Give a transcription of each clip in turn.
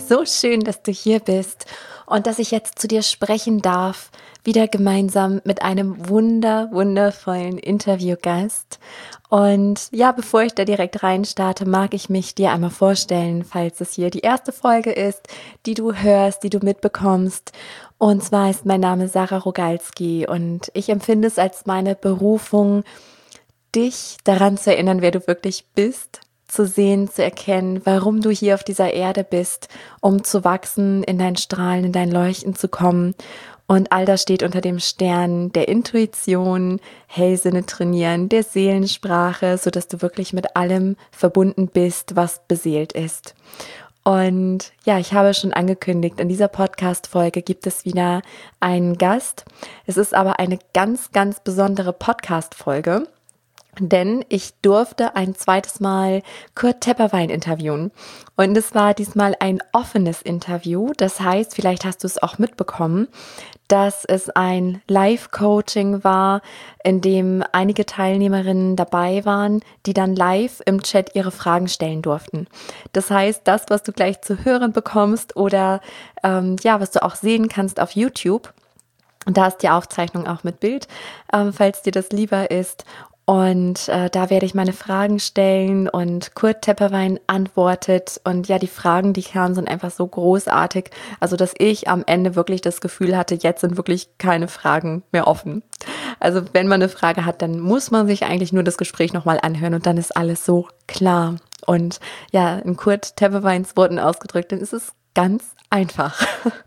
so schön, dass du hier bist und dass ich jetzt zu dir sprechen darf, wieder gemeinsam mit einem wundervollen Interviewgast. Und ja, bevor ich da direkt reinstarte, mag ich mich dir einmal vorstellen, falls es hier die erste Folge ist, die du hörst, die du mitbekommst. Und zwar ist mein Name Sarah Rogalski und ich empfinde es als meine Berufung, dich daran zu erinnern, wer du wirklich bist, zu sehen, zu erkennen, warum du hier auf dieser Erde bist, um zu wachsen, in dein Strahlen, in dein Leuchten zu kommen. Und all das steht unter dem Stern der Intuition, Hellsinne trainieren, der Seelensprache, sodass du wirklich mit allem verbunden bist, was beseelt ist. Und ja, ich habe schon angekündigt, in dieser Podcast-Folge gibt es wieder einen Gast. Es ist aber eine ganz besondere Podcast-Folge. Denn ich durfte ein zweites Mal Kurt Tepperwein interviewen. Und es war diesmal ein offenes Interview. Das heißt, vielleicht hast du es auch mitbekommen, dass es ein Live-Coaching war, in dem einige Teilnehmerinnen dabei waren, die dann live im Chat ihre Fragen stellen durften. Das heißt, das, was du gleich zu hören bekommst oder was du auch sehen kannst auf YouTube, und da ist die Aufzeichnung auch mit Bild, falls dir das lieber ist. Und da werde ich meine Fragen stellen und Kurt Tepperwein antwortet. Und ja, die Fragen, die kamen, sind einfach so großartig. Also, dass ich am Ende wirklich das Gefühl hatte, jetzt sind wirklich keine Fragen mehr offen. Also, wenn man eine Frage hat, dann muss man sich eigentlich nur das Gespräch nochmal anhören und dann ist alles so klar. Und ja, in Kurt Tepperweins Worten ausgedrückt, dann ist es ganz einfach.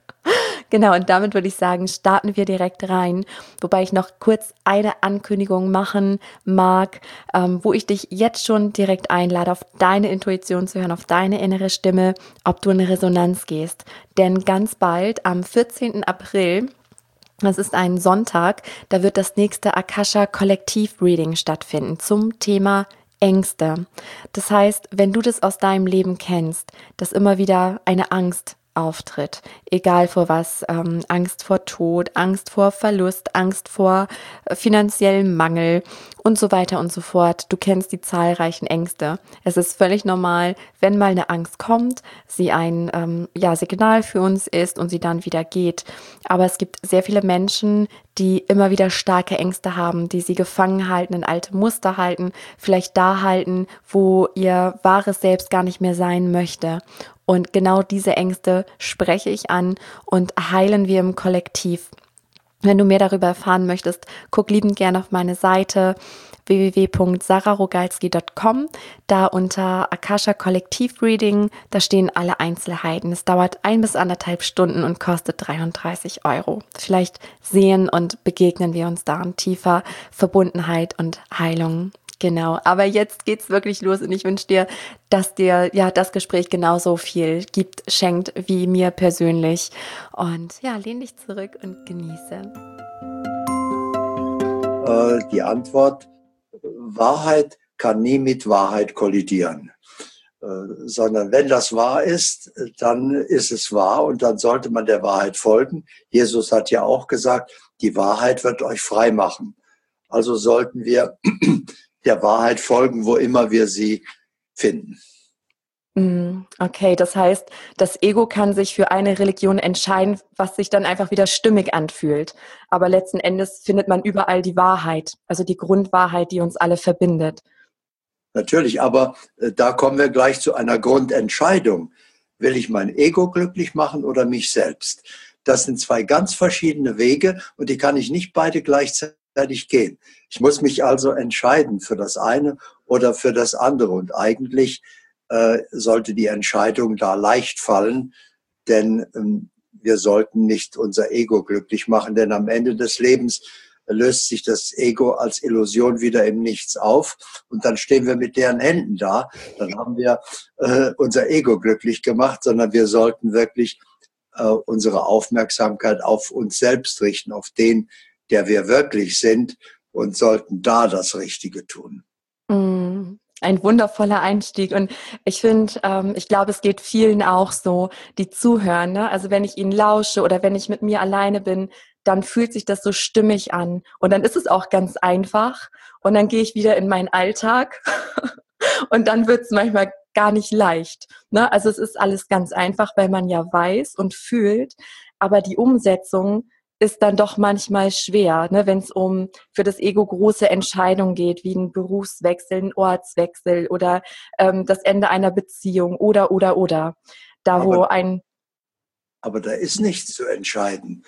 Genau, und damit würde ich sagen, starten wir direkt rein, wobei ich noch kurz eine Ankündigung machen mag, wo ich dich jetzt schon direkt einlade, auf deine Intuition zu hören, auf deine innere Stimme, ob du in Resonanz gehst. Denn ganz bald, am 14. April, das ist ein Sonntag, da wird das nächste Akasha Kollektiv Reading stattfinden zum Thema Ängste. Das heißt, wenn du das aus deinem Leben kennst, dass immer wieder eine Angst auftritt, egal vor was, Angst vor Tod, Angst vor Verlust, Angst vor finanziellem Mangel und so weiter und so fort. Du kennst die zahlreichen Ängste. Es ist völlig normal, wenn mal eine Angst kommt, sie ein Signal für uns ist und sie dann wieder geht. Aber es gibt sehr viele Menschen, die immer wieder starke Ängste haben, die sie gefangen halten, in alte Muster halten, vielleicht da halten, wo ihr wahres Selbst gar nicht mehr sein möchte. Und genau diese Ängste spreche ich an und heilen wir im Kollektiv. Wenn du mehr darüber erfahren möchtest, guck liebend gerne auf meine Seite www.sarahrogalski.com, da unter Akasha Kollektiv Reading, da stehen alle Einzelheiten. Es dauert 1 bis 1,5 Stunden und kostet 33 €. Vielleicht sehen und begegnen wir uns da in tiefer Verbundenheit und Heilung. Genau, aber jetzt geht's wirklich los und ich wünsche dir, dass dir ja das Gespräch genauso viel gibt, schenkt wie mir persönlich. Und ja, lehn dich zurück und genieße. Die Antwort: Wahrheit kann nie mit Wahrheit kollidieren. Sondern wenn das wahr ist, dann ist es wahr und dann sollte man der Wahrheit folgen. Jesus hat ja auch gesagt, die Wahrheit wird euch frei machen. Also sollten wir der Wahrheit folgen, wo immer wir sie finden. Okay, das heißt, das Ego kann sich für eine Religion entscheiden, was sich dann einfach wieder stimmig anfühlt. Aber letzten Endes findet man überall die Wahrheit, also die Grundwahrheit, die uns alle verbindet. Natürlich, aber da kommen wir gleich zu einer Grundentscheidung. Will ich mein Ego glücklich machen oder mich selbst? Das sind 2 ganz verschiedene Wege und die kann ich nicht beide gleichzeitig gehen. Ich muss mich also entscheiden für das eine oder für das andere. Und eigentlich sollte die Entscheidung da leicht fallen, denn wir sollten nicht unser Ego glücklich machen, denn am Ende des Lebens löst sich das Ego als Illusion wieder im Nichts auf und dann stehen wir mit leeren Händen da. Dann haben wir unser Ego glücklich gemacht, sondern wir sollten wirklich unsere Aufmerksamkeit auf uns selbst richten, auf den, der wir wirklich sind und sollten da das Richtige tun. Ein wundervoller Einstieg und ich finde, ich glaube, es geht vielen auch so, die zuhören, ne? Also wenn ich ihnen lausche oder wenn ich mit mir alleine bin, dann fühlt sich das so stimmig an und dann ist es auch ganz einfach und dann gehe ich wieder in meinen Alltag Und dann wird es manchmal gar nicht leicht. Ne? Also es ist alles ganz einfach, weil man ja weiß und fühlt, aber die Umsetzung ist dann doch manchmal schwer, ne? Wenn es um für das Ego große Entscheidungen geht, wie ein Berufswechsel, ein Ortswechsel oder das Ende einer Beziehung oder. Da wo Aber, ein... aber da ist nichts zu entscheiden.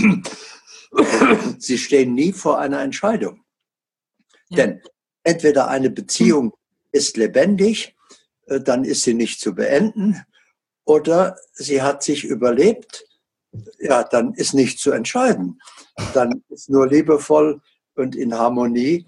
Sie stehen nie vor einer Entscheidung. Ja. Denn entweder eine Beziehung ist lebendig, dann ist sie nicht zu beenden, oder sie hat sich überlebt, ja, dann ist nicht zu entscheiden. Dann ist nur liebevoll und in Harmonie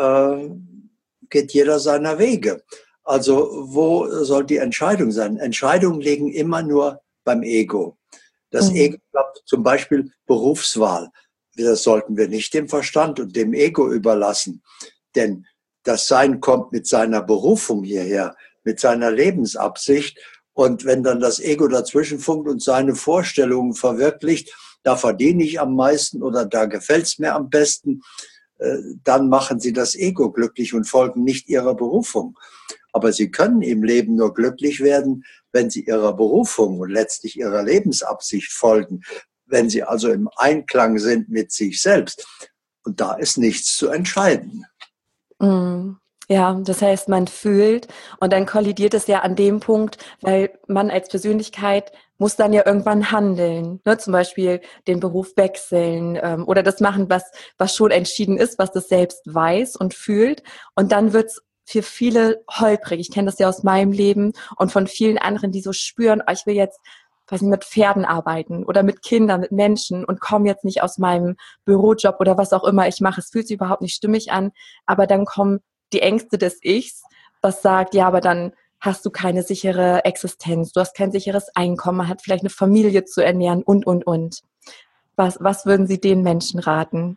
geht jeder seiner Wege. Also wo soll die Entscheidung sein? Entscheidungen liegen immer nur beim Ego. Das Ego, zum Beispiel Berufswahl, das sollten wir nicht dem Verstand und dem Ego überlassen. Denn das Sein kommt mit seiner Berufung hierher, mit seiner Lebensabsicht. Und wenn dann das Ego dazwischen funkt und seine Vorstellungen verwirklicht, da verdiene ich am meisten oder da gefällt es mir am besten, dann machen sie das Ego glücklich und folgen nicht ihrer Berufung. Aber sie können im Leben nur glücklich werden, wenn sie ihrer Berufung und letztlich ihrer Lebensabsicht folgen, wenn sie also im Einklang sind mit sich selbst. Und da ist nichts zu entscheiden. Ja, das heißt, man fühlt und dann kollidiert es ja an dem Punkt, weil man als Persönlichkeit muss dann ja irgendwann handeln, ne? Zum Beispiel den Beruf wechseln oder das machen, was schon entschieden ist, was das selbst weiß und fühlt. Und dann wird's für viele holprig. Ich kenne das ja aus meinem Leben und von vielen anderen, die so spüren, oh, ich will jetzt, weiß nicht, mit Pferden arbeiten oder mit Kindern, mit Menschen und komme jetzt nicht aus meinem Bürojob oder was auch immer ich mache. Es fühlt sich überhaupt nicht stimmig an, aber dann kommen die Ängste des Ichs, was sagt, ja, aber dann hast du keine sichere Existenz, du hast kein sicheres Einkommen, man hat vielleicht eine Familie zu ernähren und. Was würden Sie den Menschen raten?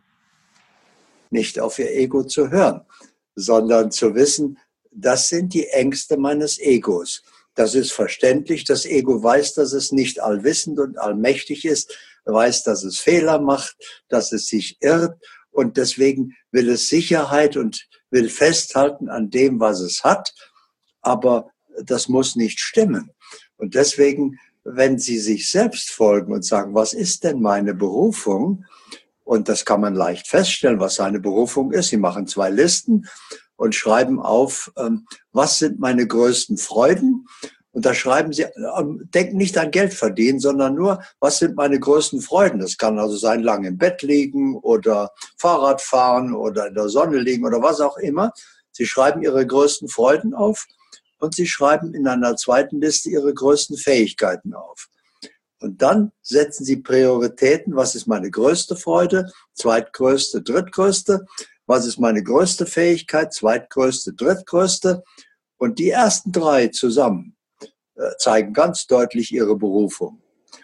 Nicht auf ihr Ego zu hören, sondern zu wissen, das sind die Ängste meines Egos. Das ist verständlich. Das Ego weiß, dass es nicht allwissend und allmächtig ist, weiß, dass es Fehler macht, dass es sich irrt und deswegen will es Sicherheit und will festhalten an dem, was es hat. Aber das muss nicht stimmen. Und deswegen, wenn Sie sich selbst folgen und sagen, was ist denn meine Berufung? Und das kann man leicht feststellen, was seine Berufung ist. Sie machen 2 Listen und schreiben auf, was sind meine größten Freuden? Und da schreiben Sie, denken nicht an Geld verdienen, sondern nur, was sind meine größten Freuden? Das kann also sein, lang im Bett liegen oder Fahrrad fahren oder in der Sonne liegen oder was auch immer. Sie schreiben Ihre größten Freuden auf und Sie schreiben in einer zweiten Liste Ihre größten Fähigkeiten auf. Und dann setzen Sie Prioritäten. Was ist meine größte Freude? Zweitgrößte, drittgrößte. Was ist meine größte Fähigkeit? Zweitgrößte, drittgrößte. Und die ersten 3 zusammen zeigen ganz deutlich ihre Berufung.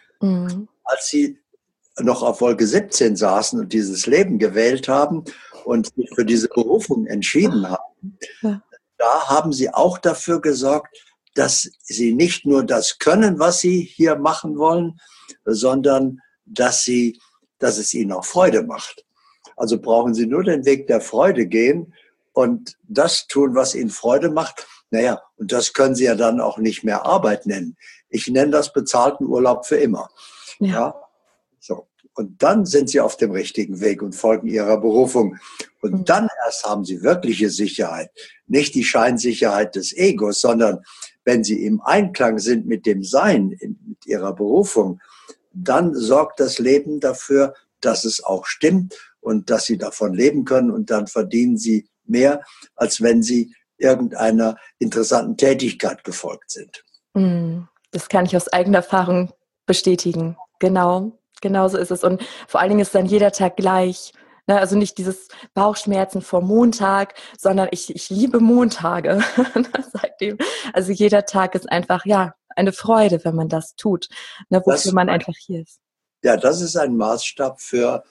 Als Sie noch auf Wolke 17 saßen und dieses Leben gewählt haben und sich für diese Berufung entschieden haben, da haben Sie auch dafür gesorgt, dass Sie nicht nur das können, was Sie hier machen wollen, sondern dass es Ihnen auch Freude macht. Also brauchen Sie nur den Weg der Freude gehen und das tun, was Ihnen Freude macht. Naja, und das können Sie ja dann auch nicht mehr Arbeit nennen. Ich nenne das bezahlten Urlaub für immer. Ja, so. Und dann sind Sie auf dem richtigen Weg und folgen Ihrer Berufung. Und dann erst haben Sie wirkliche Sicherheit. Nicht die Scheinsicherheit des Egos, sondern wenn Sie im Einklang sind mit dem Sein, mit Ihrer Berufung, dann sorgt das Leben dafür, dass es auch stimmt und dass Sie davon leben können. Und dann verdienen Sie mehr, als wenn Sie irgendeiner interessanten Tätigkeit gefolgt sind. Das kann ich aus eigener Erfahrung bestätigen. Genau, genau so ist es. Und vor allen Dingen ist dann jeder Tag gleich. Ne? Also nicht dieses Bauchschmerzen vor Montag, sondern ich liebe Montage. Seitdem. Also jeder Tag ist einfach, ja, eine Freude, wenn man das tut, ne? Wofür man einfach hier ist. Ja, das ist ein Maßstab für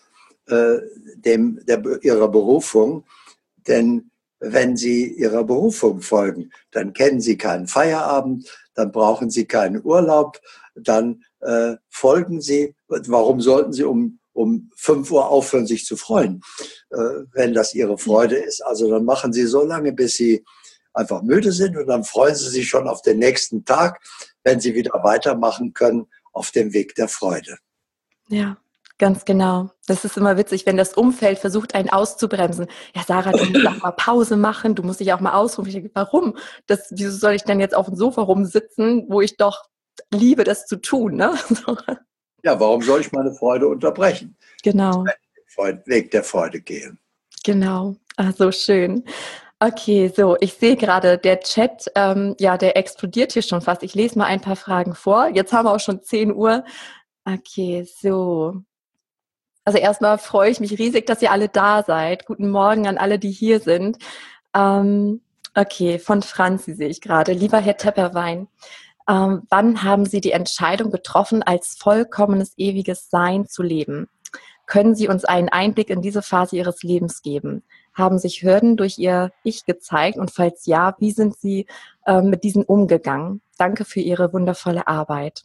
ihrer Berufung. Denn wenn Sie Ihrer Berufung folgen, dann kennen Sie keinen Feierabend, dann brauchen Sie keinen Urlaub, dann folgen Sie. Warum sollten Sie um 5 Uhr aufhören, sich zu freuen, wenn das Ihre Freude ist? Also dann machen Sie so lange, bis Sie einfach müde sind und dann freuen sie sich schon auf den nächsten Tag, wenn sie wieder weitermachen können auf dem Weg der Freude. Ja, ganz genau. Das ist immer witzig, wenn das Umfeld versucht, einen auszubremsen. Ja, Sarah, du musst auch mal Pause machen, du musst dich auch mal ausruhen. Ich denke, warum? Wieso soll ich denn jetzt auf dem Sofa rumsitzen, wo ich doch liebe, das zu tun, ne? Ja, warum soll ich meine Freude unterbrechen? Genau, Den Weg der Freude gehen. genau. Ah, so schön. Okay, so, ich sehe gerade, der Chat, ja, der explodiert hier schon fast. Ich lese mal ein paar Fragen vor. Jetzt haben wir auch schon 10 Uhr. Okay, so. Also erstmal freue ich mich riesig, dass ihr alle da seid. Guten Morgen an alle, die hier sind. Okay, von Franzi sehe ich gerade. Lieber Herr Tepperwein, wann haben Sie die Entscheidung getroffen, als vollkommenes ewiges Sein zu leben? Können Sie uns einen Einblick in diese Phase Ihres Lebens geben? Haben sich Hürden durch Ihr Ich gezeigt? Und falls ja, wie sind Sie mit diesen umgegangen? Danke für Ihre wundervolle Arbeit.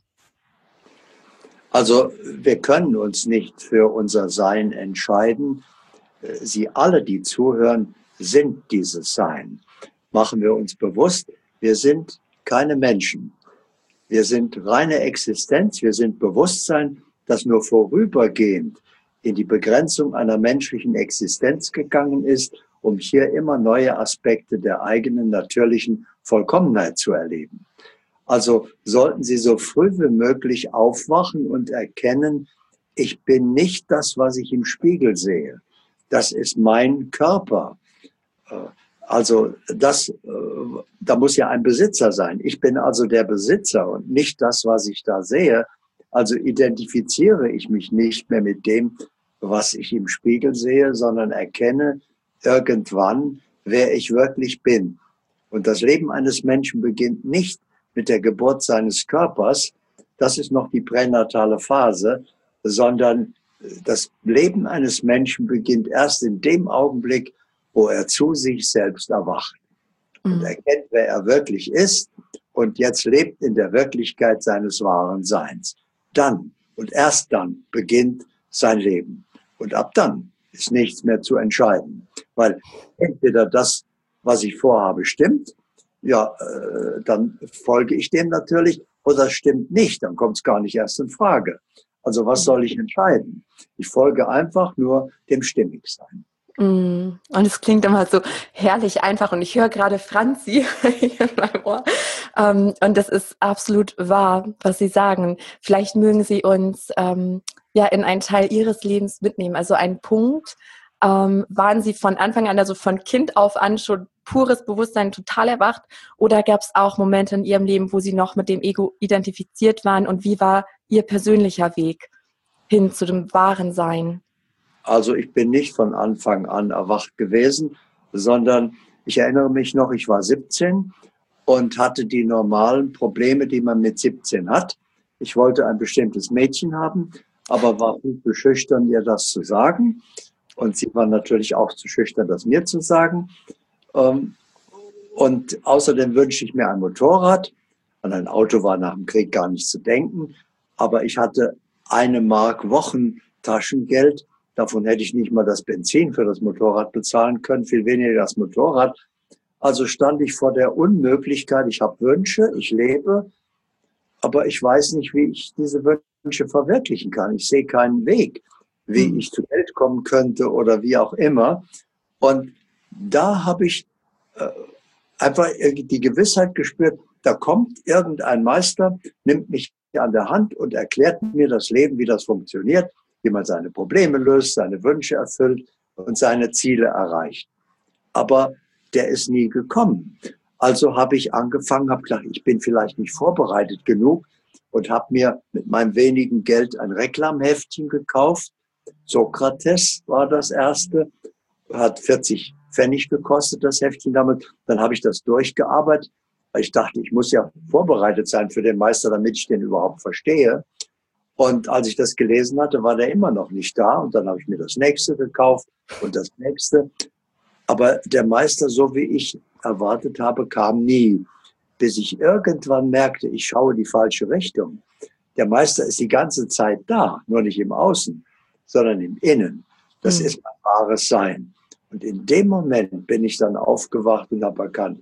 Also wir können uns nicht für unser Sein entscheiden. Sie alle, die zuhören, sind dieses Sein. Machen wir uns bewusst, wir sind keine Menschen. Wir sind reine Existenz, wir sind Bewusstsein, das nur vorübergehend in die Begrenzung einer menschlichen Existenz gegangen ist, um hier immer neue Aspekte der eigenen natürlichen Vollkommenheit zu erleben. Also sollten Sie so früh wie möglich aufwachen und erkennen, ich bin nicht das, was ich im Spiegel sehe. Das ist mein Körper. Also da muss ja ein Besitzer sein. Ich bin also der Besitzer und nicht das, was ich da sehe. Also identifiziere ich mich nicht mehr mit dem, was ich im Spiegel sehe, sondern erkenne irgendwann, wer ich wirklich bin. Und das Leben eines Menschen beginnt nicht mit der Geburt seines Körpers, das ist noch die pränatale Phase, sondern das Leben eines Menschen beginnt erst in dem Augenblick, wo er zu sich selbst erwacht und erkennt, wer er wirklich ist und jetzt lebt in der Wirklichkeit seines wahren Seins. Dann und erst dann beginnt sein Leben. Und ab dann ist nichts mehr zu entscheiden, weil entweder das, was ich vorhabe, stimmt, ja, dann folge ich dem natürlich, oder es stimmt nicht, dann kommt es gar nicht erst in Frage. Also was soll ich entscheiden? Ich folge einfach nur dem Stimmigsein. Und es klingt immer so herrlich einfach und ich höre gerade Franzi in meinem Ohr. Und das ist absolut wahr, was Sie sagen. Vielleicht mögen Sie uns ja in einen Teil Ihres Lebens mitnehmen, also einen Punkt. Waren Sie von Anfang an, also von Kind auf an schon pures Bewusstsein total erwacht oder gab es auch Momente in Ihrem Leben, wo Sie noch mit dem Ego identifiziert waren und wie war Ihr persönlicher Weg hin zu dem wahren Sein? Also ich bin nicht von Anfang an erwacht gewesen, sondern ich erinnere mich noch, ich war 17 und hatte die normalen Probleme, die man mit 17 hat. Ich wollte ein bestimmtes Mädchen haben, aber war viel zu schüchtern, ihr das zu sagen. Und sie war natürlich auch zu schüchtern, das mir zu sagen. Und außerdem wünschte ich mir ein Motorrad. An ein Auto war nach dem Krieg gar nicht zu denken. Aber ich hatte 1 Mark Wochentaschengeld. Davon hätte ich nicht mal das Benzin für das Motorrad bezahlen können, viel weniger das Motorrad. Also stand ich vor der Unmöglichkeit, ich habe Wünsche, ich lebe, aber ich weiß nicht, wie ich diese Wünsche verwirklichen kann. Ich sehe keinen Weg, wie ich zur Welt kommen könnte oder wie auch immer. Und da habe ich einfach die Gewissheit gespürt, da kommt irgendein Meister, nimmt mich an der Hand und erklärt mir das Leben, wie das funktioniert, wie man seine Probleme löst, seine Wünsche erfüllt und seine Ziele erreicht. Aber der ist nie gekommen. Also habe ich angefangen, habe gedacht, ich bin vielleicht nicht vorbereitet genug und habe mir mit meinem wenigen Geld ein Reklamheftchen gekauft. Sokrates war das erste, hat 40 Pfennig gekostet, das Heftchen damit. Dann habe ich das durchgearbeitet, weil ich dachte, ich muss ja vorbereitet sein für den Meister, damit ich den überhaupt verstehe. Und als ich das gelesen hatte, war der immer noch nicht da. Und dann habe ich mir das nächste gekauft und das nächste. Aber der Meister, so wie ich erwartet habe, kam nie. Bis ich irgendwann merkte, ich schaue die falsche Richtung. Der Meister ist die ganze Zeit da, nur nicht im Außen, sondern im Innen. Das ist mein wahres Sein. Und in dem Moment bin ich dann aufgewacht und habe erkannt,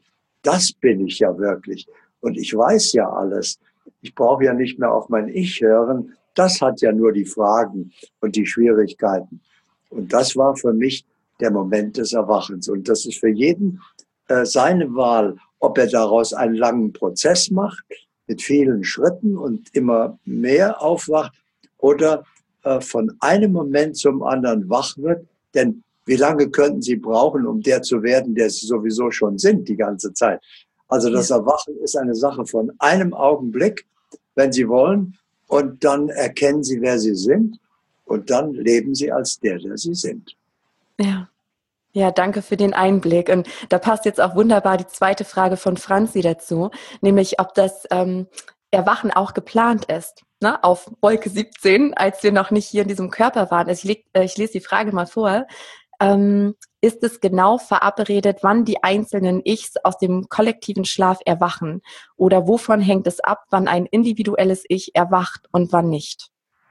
das bin ich ja wirklich. Und ich weiß ja alles. Ich brauche ja nicht mehr auf mein Ich hören. Das hat ja nur die Fragen und die Schwierigkeiten. Und das war für mich der Moment des Erwachens. Und das ist für jeden seine Wahl, ob er daraus einen langen Prozess macht, mit vielen Schritten und immer mehr aufwacht oder von einem Moment zum anderen wach wird. Denn wie lange könnten Sie brauchen, um der zu werden, der Sie sowieso schon sind die ganze Zeit? Also das Erwachen ist eine Sache von einem Augenblick, wenn Sie wollen, und dann erkennen Sie, wer Sie sind, und dann leben Sie als der Sie sind. Ja. Ja, danke für den Einblick. Und da passt jetzt auch wunderbar die zweite Frage von Franzi dazu, nämlich ob das Erwachen auch geplant ist, ne? Auf Wolke 17, als wir noch nicht hier in diesem Körper waren. Also ich lese die Frage mal vor. Ist es genau verabredet, wann die einzelnen Ichs aus dem kollektiven Schlaf erwachen? Oder wovon hängt es ab, wann ein individuelles Ich erwacht und wann nicht?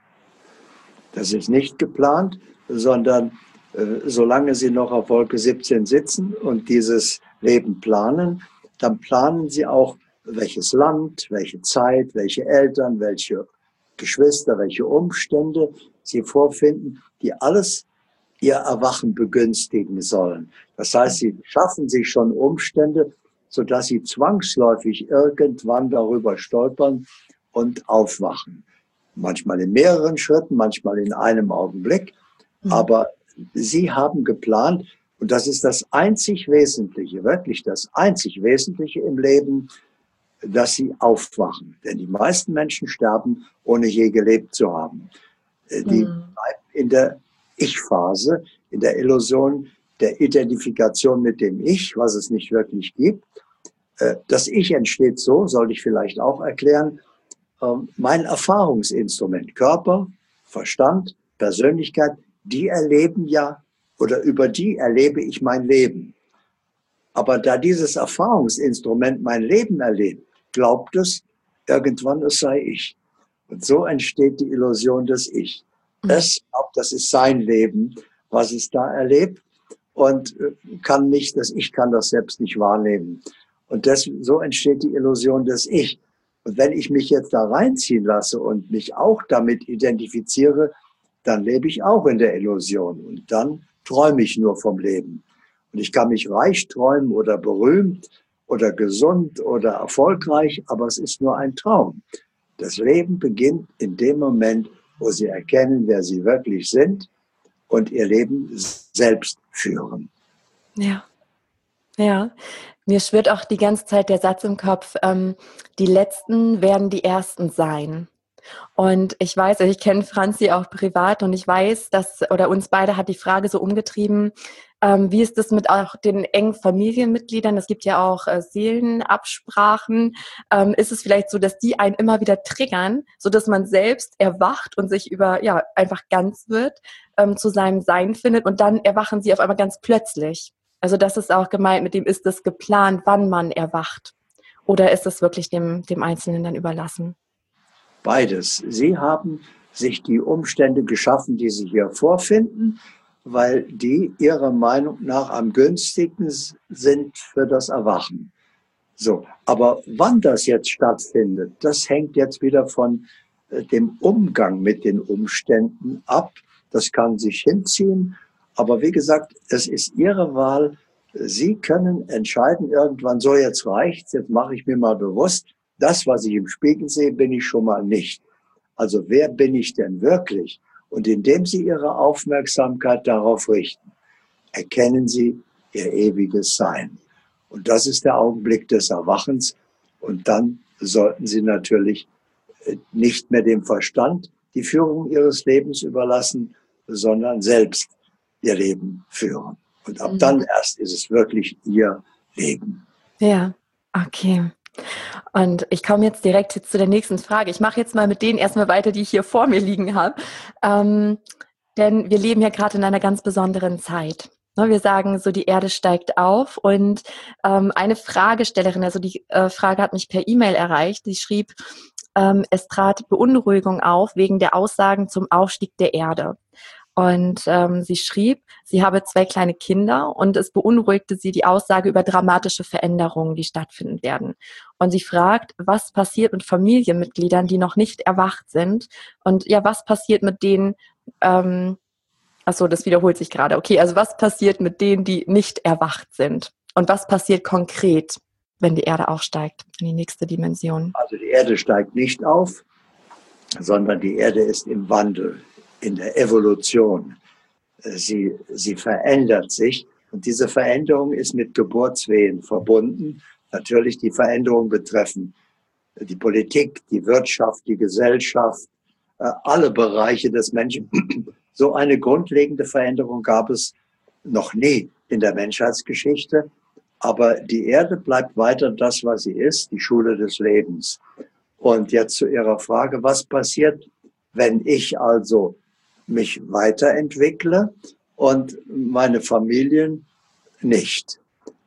Das ist nicht geplant, sondern solange Sie noch auf Wolke 17 sitzen und dieses Leben planen, dann planen Sie auch, welches Land, welche Zeit, welche Eltern, welche Geschwister, welche Umstände Sie vorfinden, die alles Ihr Erwachen begünstigen sollen. Das heißt, Sie schaffen sich schon Umstände, sodass Sie zwangsläufig irgendwann darüber stolpern und aufwachen. Manchmal in mehreren Schritten, manchmal in einem Augenblick. Aber Sie haben geplant, und das ist das einzig Wesentliche, wirklich das einzig Wesentliche im Leben, dass Sie aufwachen. Denn die meisten Menschen sterben, ohne je gelebt zu haben. Die bleiben in der Ich-Phase, in der Illusion der Identifikation mit dem Ich, was es nicht wirklich gibt. Das Ich entsteht so, sollte ich vielleicht auch erklären, mein Erfahrungsinstrument, Körper, Verstand, Persönlichkeit, die erleben ja, oder über die erlebe ich mein Leben. Aber da dieses Erfahrungsinstrument mein Leben erlebt, glaubt es irgendwann, es sei ich. Und so entsteht die Illusion des Ich. Es glaubt, das ist sein Leben, was es da erlebt, und kann nicht, das Ich kann das selbst nicht wahrnehmen. Und so entsteht die Illusion des Ich. Und wenn ich mich jetzt da reinziehen lasse und mich auch damit identifiziere, dann lebe ich auch in der Illusion. Und dann träume ich nur vom Leben. Und ich kann mich reich träumen oder berühmt oder gesund oder erfolgreich, aber es ist nur ein Traum. Das Leben beginnt in dem Moment, wo Sie erkennen, wer Sie wirklich sind und Ihr Leben selbst führen. Ja, ja. Mir schwirrt auch die ganze Zeit der Satz im Kopf, die Letzten werden die Ersten sein. Und ich weiß, ich kenne Franzi auch privat und ich weiß, oder uns beide hat die Frage so umgetrieben, wie ist es mit auch den engen Familienmitgliedern? Es gibt ja auch Seelenabsprachen. Ist es vielleicht so, dass die einen immer wieder triggern, sodass man selbst erwacht und sich einfach ganz wird, zu seinem Sein findet und dann erwachen sie auf einmal ganz plötzlich? Also das ist auch gemeint, mit dem ist es geplant, wann man erwacht? Oder ist es wirklich dem Einzelnen dann überlassen? Beides. Sie haben sich die Umstände geschaffen, die Sie hier vorfinden, weil die Ihrer Meinung nach am günstigsten sind für das Erwachen. So, aber wann das jetzt stattfindet, das hängt jetzt wieder von dem Umgang mit den Umständen ab. Das kann sich hinziehen, aber wie gesagt, es ist Ihre Wahl. Sie können entscheiden irgendwann, so jetzt reicht's, jetzt mache ich mir mal bewusst, das, was ich im Spiegel sehe, bin ich schon mal nicht. Also wer bin ich denn wirklich? Und indem Sie Ihre Aufmerksamkeit darauf richten, erkennen Sie Ihr ewiges Sein. Und das ist der Augenblick des Erwachens. Und dann sollten Sie natürlich nicht mehr dem Verstand die Führung Ihres Lebens überlassen, sondern selbst Ihr Leben führen. Und ab dann erst ist es wirklich Ihr Leben. Ja, okay. Und ich komme jetzt direkt zu der nächsten Frage. Ich mache jetzt mal mit denen erstmal weiter, die ich hier vor mir liegen habe. Denn wir leben ja gerade in einer ganz besonderen Zeit. Wir sagen so, die Erde steigt auf. Und eine Fragestellerin, also die Frage hat mich per E-Mail erreicht, die schrieb, es trat Beunruhigung auf wegen der Aussagen zum Aufstieg der Erde. Und sie schrieb, sie habe 2 kleine Kinder und es beunruhigte sie die Aussage über dramatische Veränderungen, die stattfinden werden. Und sie fragt, was passiert mit Familienmitgliedern, die noch nicht erwacht sind? Und ja, was passiert mit denen, ach so, das wiederholt sich gerade. Okay, also was passiert mit denen, die nicht erwacht sind? Und was passiert konkret, wenn die Erde aufsteigt in die nächste Dimension? Also die Erde steigt nicht auf, sondern die Erde ist im Wandel, in der Evolution. Sie verändert sich und diese Veränderung ist mit Geburtswehen verbunden. Natürlich die Veränderungen betreffen die Politik, die Wirtschaft, die Gesellschaft, alle Bereiche des Menschen. So eine grundlegende Veränderung gab es noch nie in der Menschheitsgeschichte. Aber die Erde bleibt weiter das, was sie ist, die Schule des Lebens. Und jetzt zu Ihrer Frage, was passiert, wenn ich also mich weiterentwickle und meine Familien nicht?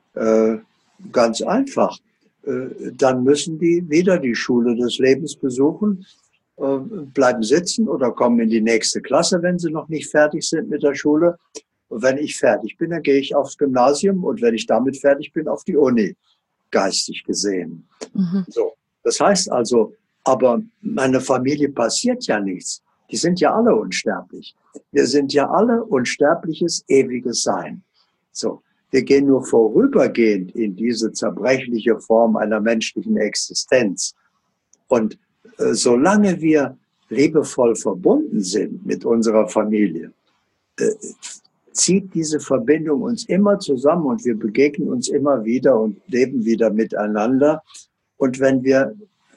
Ganz einfach. Dann müssen die wieder die Schule des Lebens besuchen, bleiben sitzen oder kommen in die nächste Klasse, wenn sie noch nicht fertig sind mit der Schule. Und wenn ich fertig bin, dann gehe ich aufs Gymnasium und wenn ich damit fertig bin, auf die Uni, geistig gesehen. Mhm. So. Das heißt also, aber meiner Familie passiert ja nichts. Die sind ja alle unsterblich. Wir sind ja alle unsterbliches, ewiges Sein. So. Wir gehen nur vorübergehend in diese zerbrechliche Form einer menschlichen Existenz. Und solange wir liebevoll verbunden sind mit unserer Familie, zieht diese Verbindung uns immer zusammen und wir begegnen uns immer wieder und leben wieder miteinander. Und wenn wir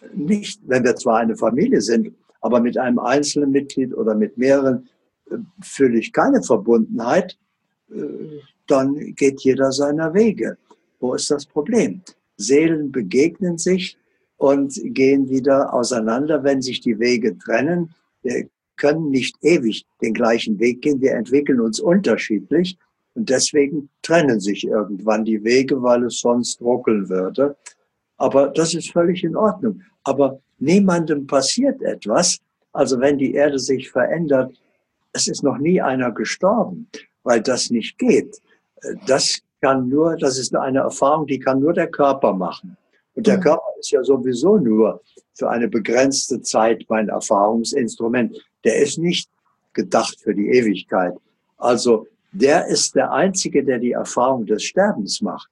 zwar eine Familie sind, aber mit einem einzelnen Mitglied oder mit mehreren fühle ich keine Verbundenheit, dann geht jeder seiner Wege. Wo ist das Problem? Seelen begegnen sich und gehen wieder auseinander, wenn sich die Wege trennen. Wir können nicht ewig den gleichen Weg gehen. Wir entwickeln uns unterschiedlich und deswegen trennen sich irgendwann die Wege, weil es sonst ruckeln würde. Aber das ist völlig in Ordnung. Aber niemandem passiert etwas. Also wenn die Erde sich verändert, es ist noch nie einer gestorben, weil das nicht geht. Das ist eine Erfahrung, die kann nur der Körper machen. Und der Körper ist ja sowieso nur für eine begrenzte Zeit mein Erfahrungsinstrument. Der ist nicht gedacht für die Ewigkeit. Also der ist der Einzige, der die Erfahrung des Sterbens macht.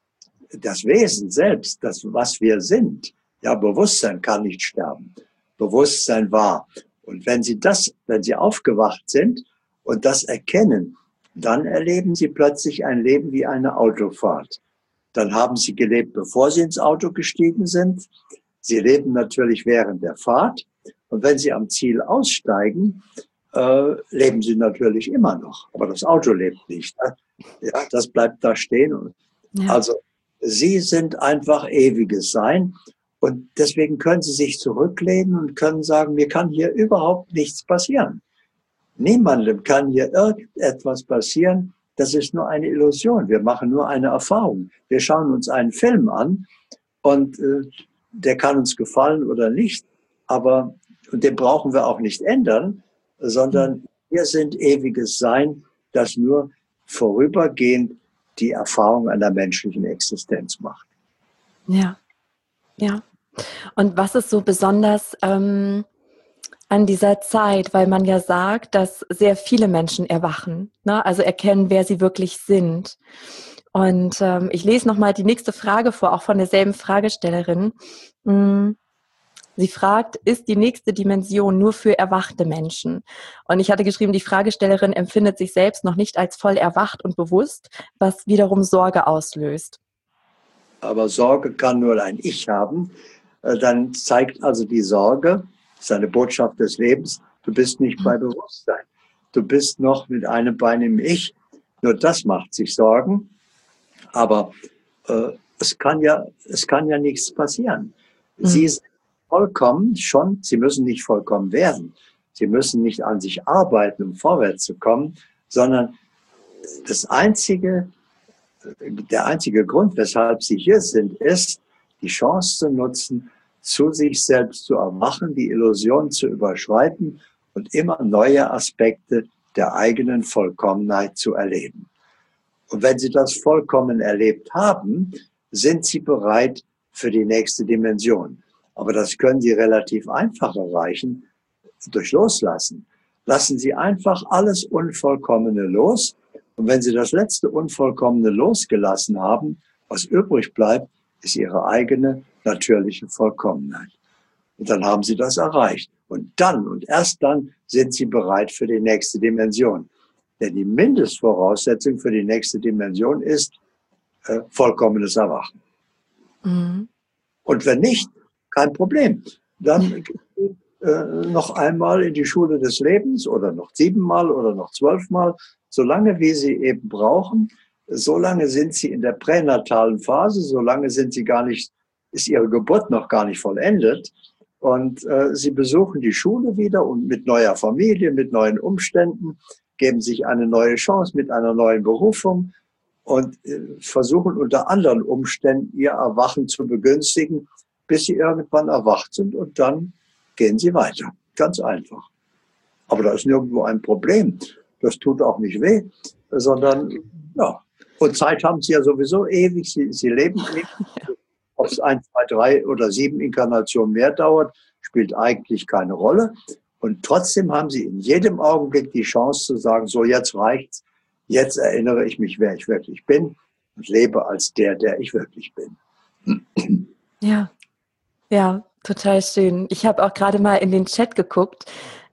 Das Wesen selbst, das, was wir sind, ja, Bewusstsein kann nicht sterben. Bewusstsein war. Und wenn Sie aufgewacht sind und das erkennen, dann erleben Sie plötzlich ein Leben wie eine Autofahrt. Dann haben Sie gelebt, bevor Sie ins Auto gestiegen sind. Sie leben natürlich während der Fahrt. Und wenn Sie am Ziel aussteigen, leben Sie natürlich immer noch. Aber das Auto lebt nicht. Ja, das bleibt da stehen. Ja. Also Sie sind einfach ewiges Sein. Und deswegen können Sie sich zurücklehnen und können sagen, mir kann hier überhaupt nichts passieren. Niemandem kann hier irgendetwas passieren. Das ist nur eine Illusion. Wir machen nur eine Erfahrung. Wir schauen uns einen Film an und der kann uns gefallen oder nicht. Und den brauchen wir auch nicht ändern, sondern wir sind ewiges Sein, das nur vorübergehend die Erfahrung einer menschlichen Existenz macht. Ja, ja. Und was ist so besonders an dieser Zeit, weil man ja sagt, dass sehr viele Menschen erwachen, ne? Also erkennen, wer sie wirklich sind. Und ich lese nochmal die nächste Frage vor, auch von derselben Fragestellerin. Sie fragt, ist die nächste Dimension nur für erwachte Menschen? Und ich hatte geschrieben, die Fragestellerin empfindet sich selbst noch nicht als voll erwacht und bewusst, was wiederum Sorge auslöst. Aber Sorge kann nur ein Ich haben. Dann zeigt also die Sorge, das ist eine Botschaft des Lebens, du bist nicht bei Bewusstsein. Du bist noch mit einem Bein im Ich. Nur das macht sich Sorgen. Aber es kann ja nichts passieren. Sie sind vollkommen schon, Sie müssen nicht vollkommen werden. Sie müssen nicht an sich arbeiten, um vorwärts zu kommen, sondern der einzige Grund, weshalb Sie hier sind, ist, die Chance zu nutzen, zu sich selbst zu erwachen, die Illusion zu überschreiten und immer neue Aspekte der eigenen Vollkommenheit zu erleben. Und wenn Sie das vollkommen erlebt haben, sind Sie bereit für die nächste Dimension. Aber das können Sie relativ einfach erreichen durch Loslassen. Lassen Sie einfach alles Unvollkommene los. Und wenn Sie das letzte Unvollkommene losgelassen haben, was übrig bleibt, ist Ihre eigene natürliche Vollkommenheit. Und dann haben Sie das erreicht. Und dann und erst dann sind Sie bereit für die nächste Dimension. Denn die Mindestvoraussetzung für die nächste Dimension ist vollkommenes Erwachen. Mhm. Und wenn nicht, kein Problem. Dann noch einmal in die Schule des Lebens oder noch 7-mal oder noch 12-mal, solange wie Sie eben brauchen. Solange sind Sie in der pränatalen Phase, solange sind Sie gar nicht, ist Ihre Geburt noch gar nicht vollendet. Und Sie besuchen die Schule wieder und mit neuer Familie, mit neuen Umständen, geben sich eine neue Chance mit einer neuen Berufung und versuchen unter anderen Umständen Ihr Erwachen zu begünstigen, bis Sie irgendwann erwacht sind und dann gehen Sie weiter. Ganz einfach. Aber da ist nirgendwo ein Problem. Das tut auch nicht weh, sondern, ja. Und Zeit haben Sie ja sowieso ewig. Sie leben ewig. Ob es 1, 2, 3 oder 7 Inkarnationen mehr dauert, spielt eigentlich keine Rolle. Und trotzdem haben Sie in jedem Augenblick die Chance zu sagen, so jetzt reicht's. Jetzt erinnere ich mich, wer ich wirklich bin und lebe als der ich wirklich bin. Ja, ja, total schön. Ich habe auch gerade mal in den Chat geguckt.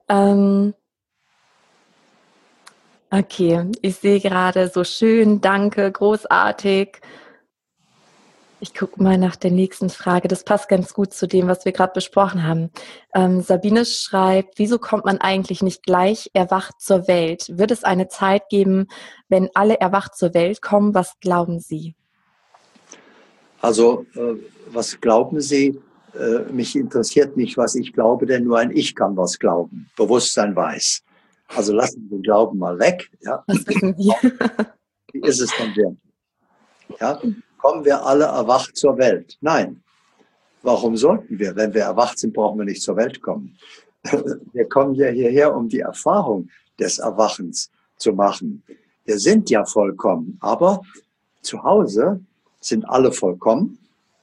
Okay, ich sehe gerade so schön, danke, großartig. Ich gucke mal nach der nächsten Frage. Das passt ganz gut zu dem, was wir gerade besprochen haben. Sabine schreibt, wieso kommt man eigentlich nicht gleich erwacht zur Welt? Wird es eine Zeit geben, wenn alle erwacht zur Welt kommen? Was glauben Sie? Also, was glauben Sie? Mich interessiert nicht, was ich glaube, denn nur ein Ich kann was glauben. Bewusstsein weiß. Also lassen Sie den Glauben mal weg. Ja. Was wissen wir? Wie ist es denn wirklich? Ja. Kommen wir alle erwacht zur Welt? Nein. Warum sollten wir? Wenn wir erwacht sind, brauchen wir nicht zur Welt kommen. Wir kommen ja hierher, um die Erfahrung des Erwachens zu machen. Wir sind ja vollkommen, aber zu Hause sind alle vollkommen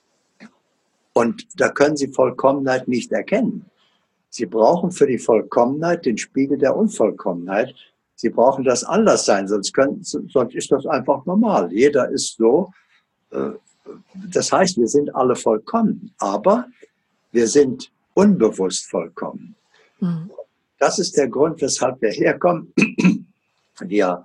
und da können Sie Vollkommenheit nicht erkennen. Sie brauchen für die Vollkommenheit den Spiegel der Unvollkommenheit. Sie brauchen das Anderssein, sonst ist das einfach normal. Jeder ist so. Das heißt, wir sind alle vollkommen, aber wir sind unbewusst vollkommen. Mhm. Das ist der Grund, weshalb wir herkommen. Wir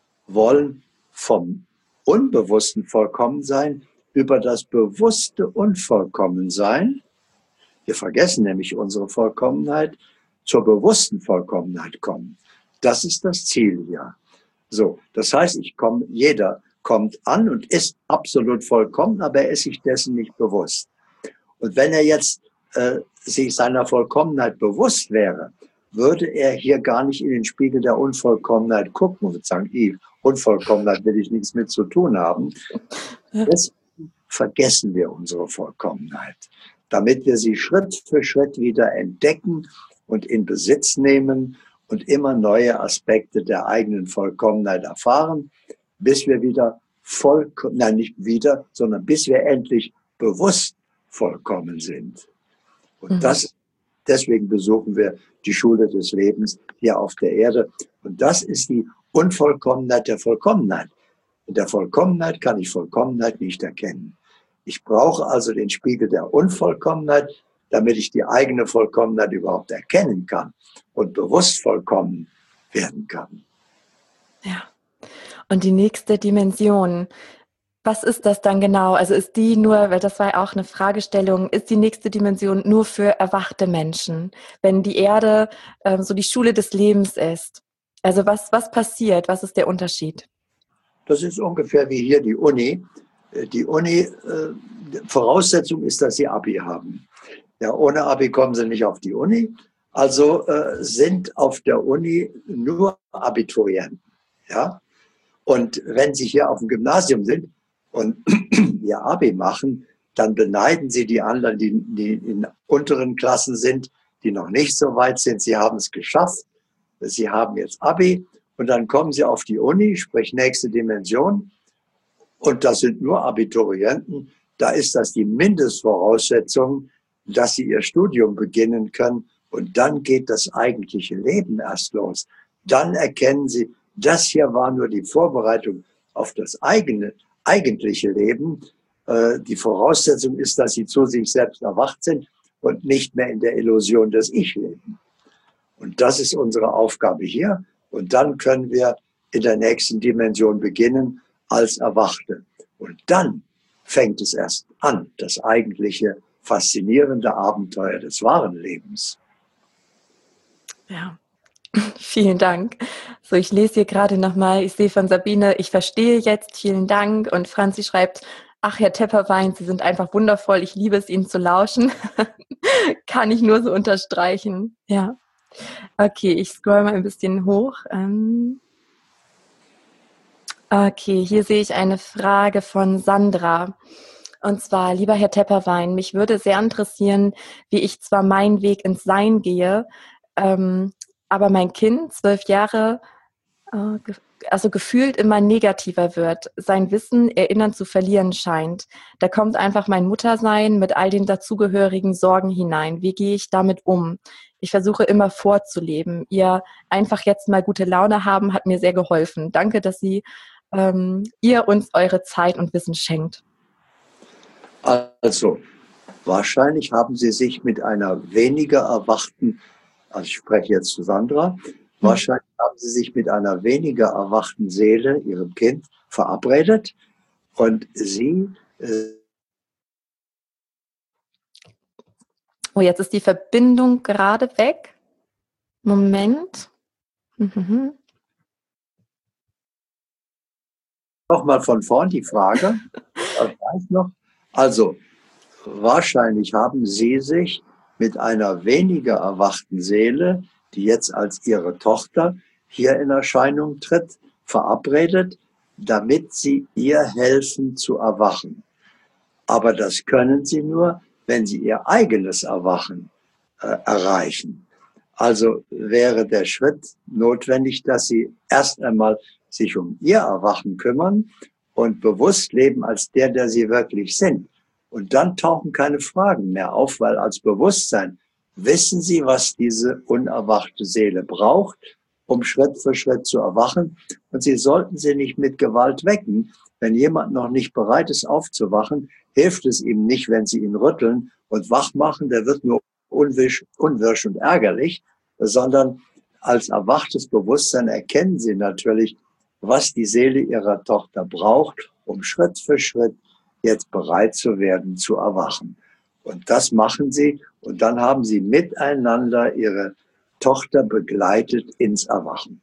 wollen vom unbewussten Vollkommensein über das bewusste Unvollkommensein, wir vergessen nämlich unsere Vollkommenheit, zur bewussten Vollkommenheit kommen. Das ist das Ziel, ja. So, das heißt, jeder kommt an und ist absolut vollkommen, aber er ist sich dessen nicht bewusst. Und wenn er jetzt sich seiner Vollkommenheit bewusst wäre, würde er hier gar nicht in den Spiegel der Unvollkommenheit gucken und sagen, Unvollkommenheit will ich nichts mit zu tun haben. Deswegen vergessen wir unsere Vollkommenheit, damit wir sie Schritt für Schritt wieder entdecken und in Besitz nehmen und immer neue Aspekte der eigenen Vollkommenheit erfahren, bis wir wieder nicht wieder, sondern bis wir endlich bewusst vollkommen sind. Und deswegen besuchen wir die Schule des Lebens hier auf der Erde. Und das ist die Unvollkommenheit der Vollkommenheit. In der Vollkommenheit kann ich Vollkommenheit nicht erkennen. Ich brauche also den Spiegel der Unvollkommenheit, damit ich die eigene Vollkommenheit überhaupt erkennen kann und bewusst vollkommen werden kann. Ja. Und die nächste Dimension, was ist das dann genau? Also ist die nur, weil das war ja auch eine Fragestellung, ist die nächste Dimension nur für erwachte Menschen? Wenn die Erde so die Schule des Lebens ist, also was passiert? Was ist der Unterschied? Das ist ungefähr wie hier die Uni. Die Uni, Voraussetzung ist, dass Sie Abi haben. Ja, ohne Abi kommen Sie nicht auf die Uni. Also sind auf der Uni nur Abiturienten. Ja? Und wenn Sie hier auf dem Gymnasium sind und Ihr Abi machen, dann beneiden Sie die anderen, die in unteren Klassen sind, die noch nicht so weit sind. Sie haben es geschafft. Sie haben jetzt Abi Und dann kommen sie auf die Uni, sprich nächste Dimension. Und das sind nur Abiturienten. Da ist das die Mindestvoraussetzung, dass sie ihr Studium beginnen können. Und dann geht das eigentliche Leben erst los. Dann erkennen sie, das hier war nur die Vorbereitung auf das eigentliche Leben. Die Voraussetzung ist, dass sie zu sich selbst erwacht sind und nicht mehr in der Illusion des Ich leben. Und das ist unsere Aufgabe hier. Und dann können wir in der nächsten Dimension beginnen als Erwachte. Und dann fängt es erst an, das eigentliche faszinierende Abenteuer des wahren Lebens. Ja, vielen Dank. So, ich lese hier gerade nochmal, ich sehe von Sabine, ich verstehe jetzt, vielen Dank. Und Franzi schreibt, ach, Herr Tepperwein, Sie sind einfach wundervoll, ich liebe es, Ihnen zu lauschen. Kann ich nur so unterstreichen. Ja. Okay, ich scroll mal ein bisschen hoch. Okay, hier sehe ich eine Frage von Sandra. Und zwar, lieber Herr Tepperwein, mich würde sehr interessieren, wie ich zwar meinen Weg ins Sein gehe, aber mein Kind, 12 Jahre, also gefühlt immer negativer wird, sein Wissen, Erinnern zu verlieren scheint. Da kommt einfach mein Muttersein mit all den dazugehörigen Sorgen hinein. Wie gehe ich damit um? Ich versuche immer vorzuleben. Ihr einfach jetzt mal gute Laune haben, hat mir sehr geholfen. Danke, dass ihr uns eure Zeit und Wissen schenkt. Also, wahrscheinlich haben Sie sich mit einer weniger erwachten, also ich spreche jetzt zu Sandra, wahrscheinlich haben Sie sich mit einer weniger erwachten Seele, Ihrem Kind, verabredet und Sie... Oh, jetzt ist die Verbindung gerade weg. Moment. Nochmal von vorn die Frage. Also, wahrscheinlich haben Sie sich mit einer weniger erwachten Seele, die jetzt als Ihre Tochter hier in Erscheinung tritt, verabredet, damit Sie ihr helfen zu erwachen. Aber das können Sie nur, wenn Sie Ihr eigenes Erwachen erreichen. Also wäre der Schritt notwendig, dass Sie erst einmal sich um Ihr Erwachen kümmern und bewusst leben als der Sie wirklich sind. Und dann tauchen keine Fragen mehr auf, weil als Bewusstsein wissen Sie, was diese unerwachte Seele braucht, um Schritt für Schritt zu erwachen. Und Sie sollten sie nicht mit Gewalt wecken. Wenn jemand noch nicht bereit ist aufzuwachen, hilft es ihm nicht, wenn Sie ihn rütteln und wach machen. Der wird nur unwirsch und ärgerlich, sondern als erwachtes Bewusstsein erkennen Sie natürlich, was die Seele Ihrer Tochter braucht, um Schritt für Schritt jetzt bereit zu werden, zu erwachen. Und das machen Sie und dann haben Sie miteinander Ihre Tochter begleitet ins Erwachen.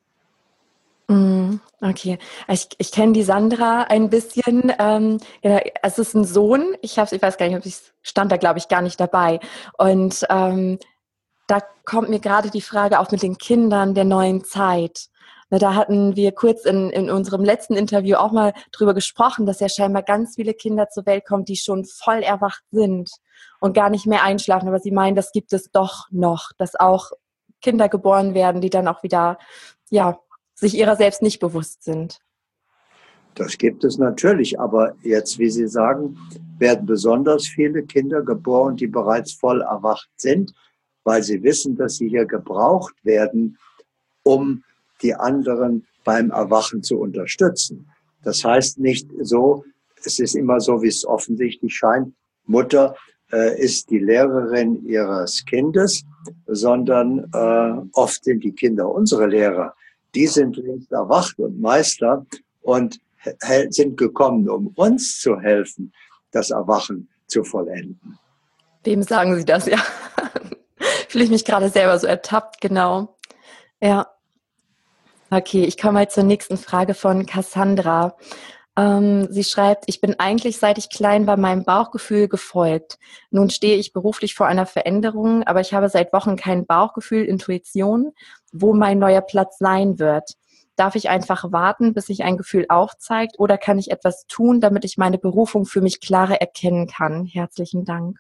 Okay, ich kenne die Sandra ein bisschen. Ja, es ist ein Sohn. Ich weiß gar nicht, ob ich stand da, glaube ich, gar nicht dabei. Und da kommt mir gerade die Frage auch mit den Kindern der neuen Zeit. Da hatten wir kurz in unserem letzten Interview auch mal drüber gesprochen, dass ja scheinbar ganz viele Kinder zur Welt kommen, die schon voll erwacht sind und gar nicht mehr einschlafen. Aber sie meinen, das gibt es doch noch, dass auch Kinder geboren werden, die dann auch wieder, ja, sich ihrer selbst nicht bewusst sind. Das gibt es natürlich, aber jetzt, wie Sie sagen, werden besonders viele Kinder geboren, die bereits voll erwacht sind, weil sie wissen, dass sie hier gebraucht werden, um die anderen beim Erwachen zu unterstützen. Das heißt nicht so, es ist immer so, wie es offensichtlich scheint, Mutter ist die Lehrerin ihres Kindes, sondern oft sind die Kinder unsere Lehrer. Die sind längst erwacht und Meister und sind gekommen, um uns zu helfen, das Erwachen zu vollenden. Wem sagen Sie das? Ja, fühle ich mich gerade selber so ertappt, genau. Ja. Okay, ich komme mal zur nächsten Frage von Cassandra. Sie schreibt, ich bin eigentlich, seit ich klein war, meinem Bauchgefühl gefolgt. Nun stehe ich beruflich vor einer Veränderung, aber ich habe seit Wochen kein Bauchgefühl, Intuition, wo mein neuer Platz sein wird. Darf ich einfach warten, bis sich ein Gefühl aufzeigt, oder kann ich etwas tun, damit ich meine Berufung für mich klarer erkennen kann? Herzlichen Dank.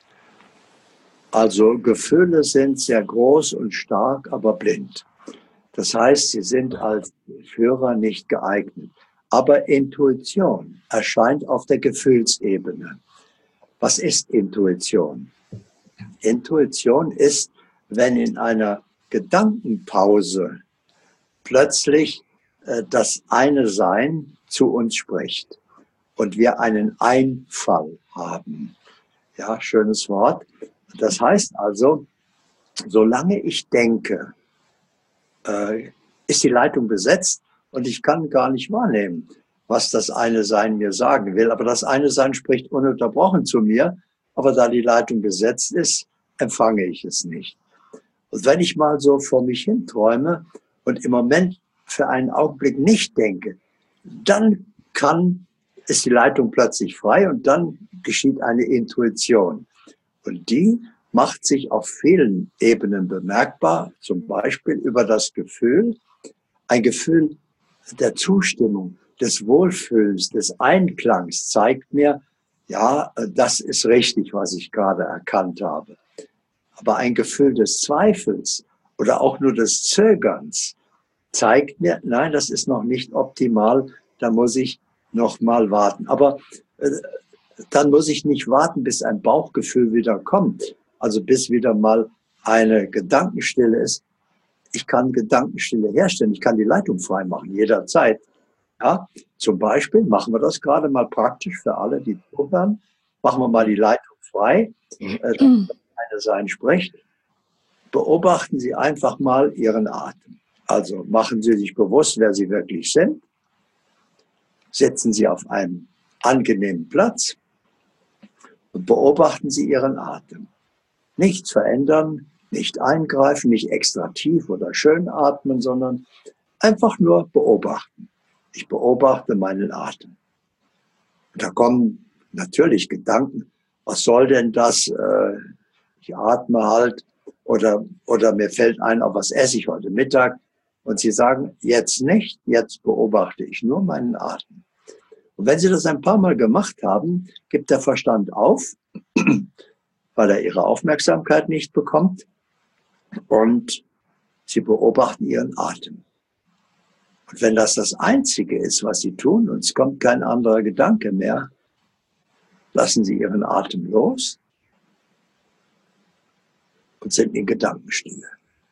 Also Gefühle sind sehr groß und stark, aber blind. Das heißt, Sie sind als Führer nicht geeignet. Aber Intuition erscheint auf der Gefühlsebene. Was ist Intuition? Intuition ist, wenn in einer Gedankenpause plötzlich das eine Sein zu uns spricht und wir einen Einfall haben. Ja, schönes Wort. Das heißt also, solange ich denke, ist die Leitung besetzt und ich kann gar nicht wahrnehmen, was das eine Sein mir sagen will. Aber das eine Sein spricht ununterbrochen zu mir, aber da die Leitung besetzt ist, empfange ich es nicht. Und wenn ich mal so vor mich hin träume und im Moment für einen Augenblick nicht denke, dann ist die Leitung plötzlich frei und dann geschieht eine Intuition. Und die macht sich auf vielen Ebenen bemerkbar, zum Beispiel über das Gefühl, ein Gefühl der Zustimmung, des Wohlfühlens, des Einklangs zeigt mir, ja, das ist richtig, was ich gerade erkannt habe. Aber ein Gefühl des Zweifels oder auch nur des Zögerns zeigt mir, nein, das ist noch nicht optimal, da muss ich noch mal warten. Aber dann muss ich nicht warten, bis ein Bauchgefühl wieder kommt, also bis wieder mal eine Gedankenstille ist. Ich kann Gedankenstille herstellen, ich kann die Leitung freimachen, jederzeit. Ja, zum Beispiel machen wir das gerade mal praktisch für alle, die zuhören. Machen wir mal die Leitung frei, dass eine Sein spricht. Beobachten Sie einfach mal Ihren Atem. Also machen Sie sich bewusst, wer Sie wirklich sind. Setzen Sie auf einen angenehmen Platz und beobachten Sie Ihren Atem. Nichts verändern, nicht eingreifen, nicht extra tief oder schön atmen, sondern einfach nur beobachten. Ich beobachte meinen Atem. Und da kommen natürlich Gedanken, was soll denn das? Ich atme halt oder mir fällt ein, auf was esse ich heute Mittag? Und Sie sagen, jetzt nicht, jetzt beobachte ich nur meinen Atem. Und wenn Sie das ein paar Mal gemacht haben, gibt der Verstand auf, weil er Ihre Aufmerksamkeit nicht bekommt und Sie beobachten Ihren Atem. Und wenn das das Einzige ist, was Sie tun, und es kommt kein anderer Gedanke mehr, lassen Sie Ihren Atem los und sind in Gedankenstille.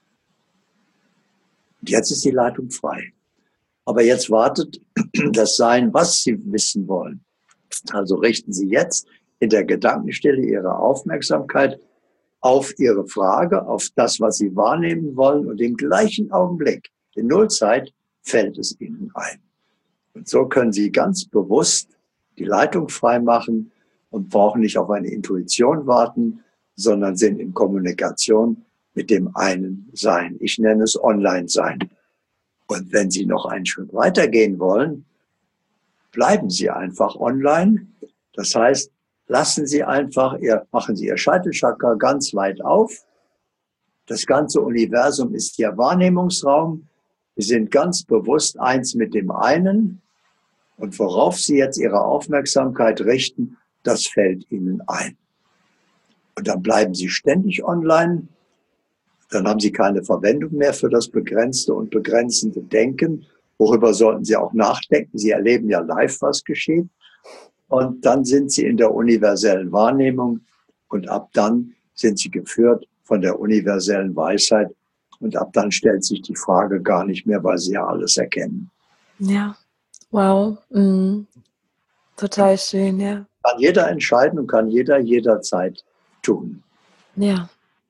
Und jetzt ist die Leitung frei. Aber jetzt wartet das Sein, was Sie wissen wollen. Also richten Sie jetzt in der Gedankenstille Ihre Aufmerksamkeit auf Ihre Frage, auf das, was Sie wahrnehmen wollen, und im gleichen Augenblick, in Nullzeit, fällt es Ihnen ein. Und so können Sie ganz bewusst die Leitung freimachen und brauchen nicht auf eine Intuition warten, sondern sind in Kommunikation mit dem einen Sein. Ich nenne es Online-Sein. Und wenn Sie noch einen Schritt weitergehen wollen, bleiben Sie einfach online. Das heißt, machen Sie Ihr Scheitelchakra ganz weit auf. Das ganze Universum ist Ihr Wahrnehmungsraum. Sie sind ganz bewusst eins mit dem einen. Und worauf Sie jetzt Ihre Aufmerksamkeit richten, das fällt Ihnen ein. Und dann bleiben Sie ständig online. Dann haben Sie keine Verwendung mehr für das begrenzte und begrenzende Denken. Worüber sollten Sie auch nachdenken? Sie erleben ja live, was geschieht. Und dann sind Sie in der universellen Wahrnehmung. Und ab dann sind Sie geführt von der universellen Weisheit. Und ab dann stellt sich die Frage gar nicht mehr, weil Sie ja alles erkennen. Ja, wow. Total schön, ja. Kann jeder entscheiden und kann jeder jederzeit tun. Ja.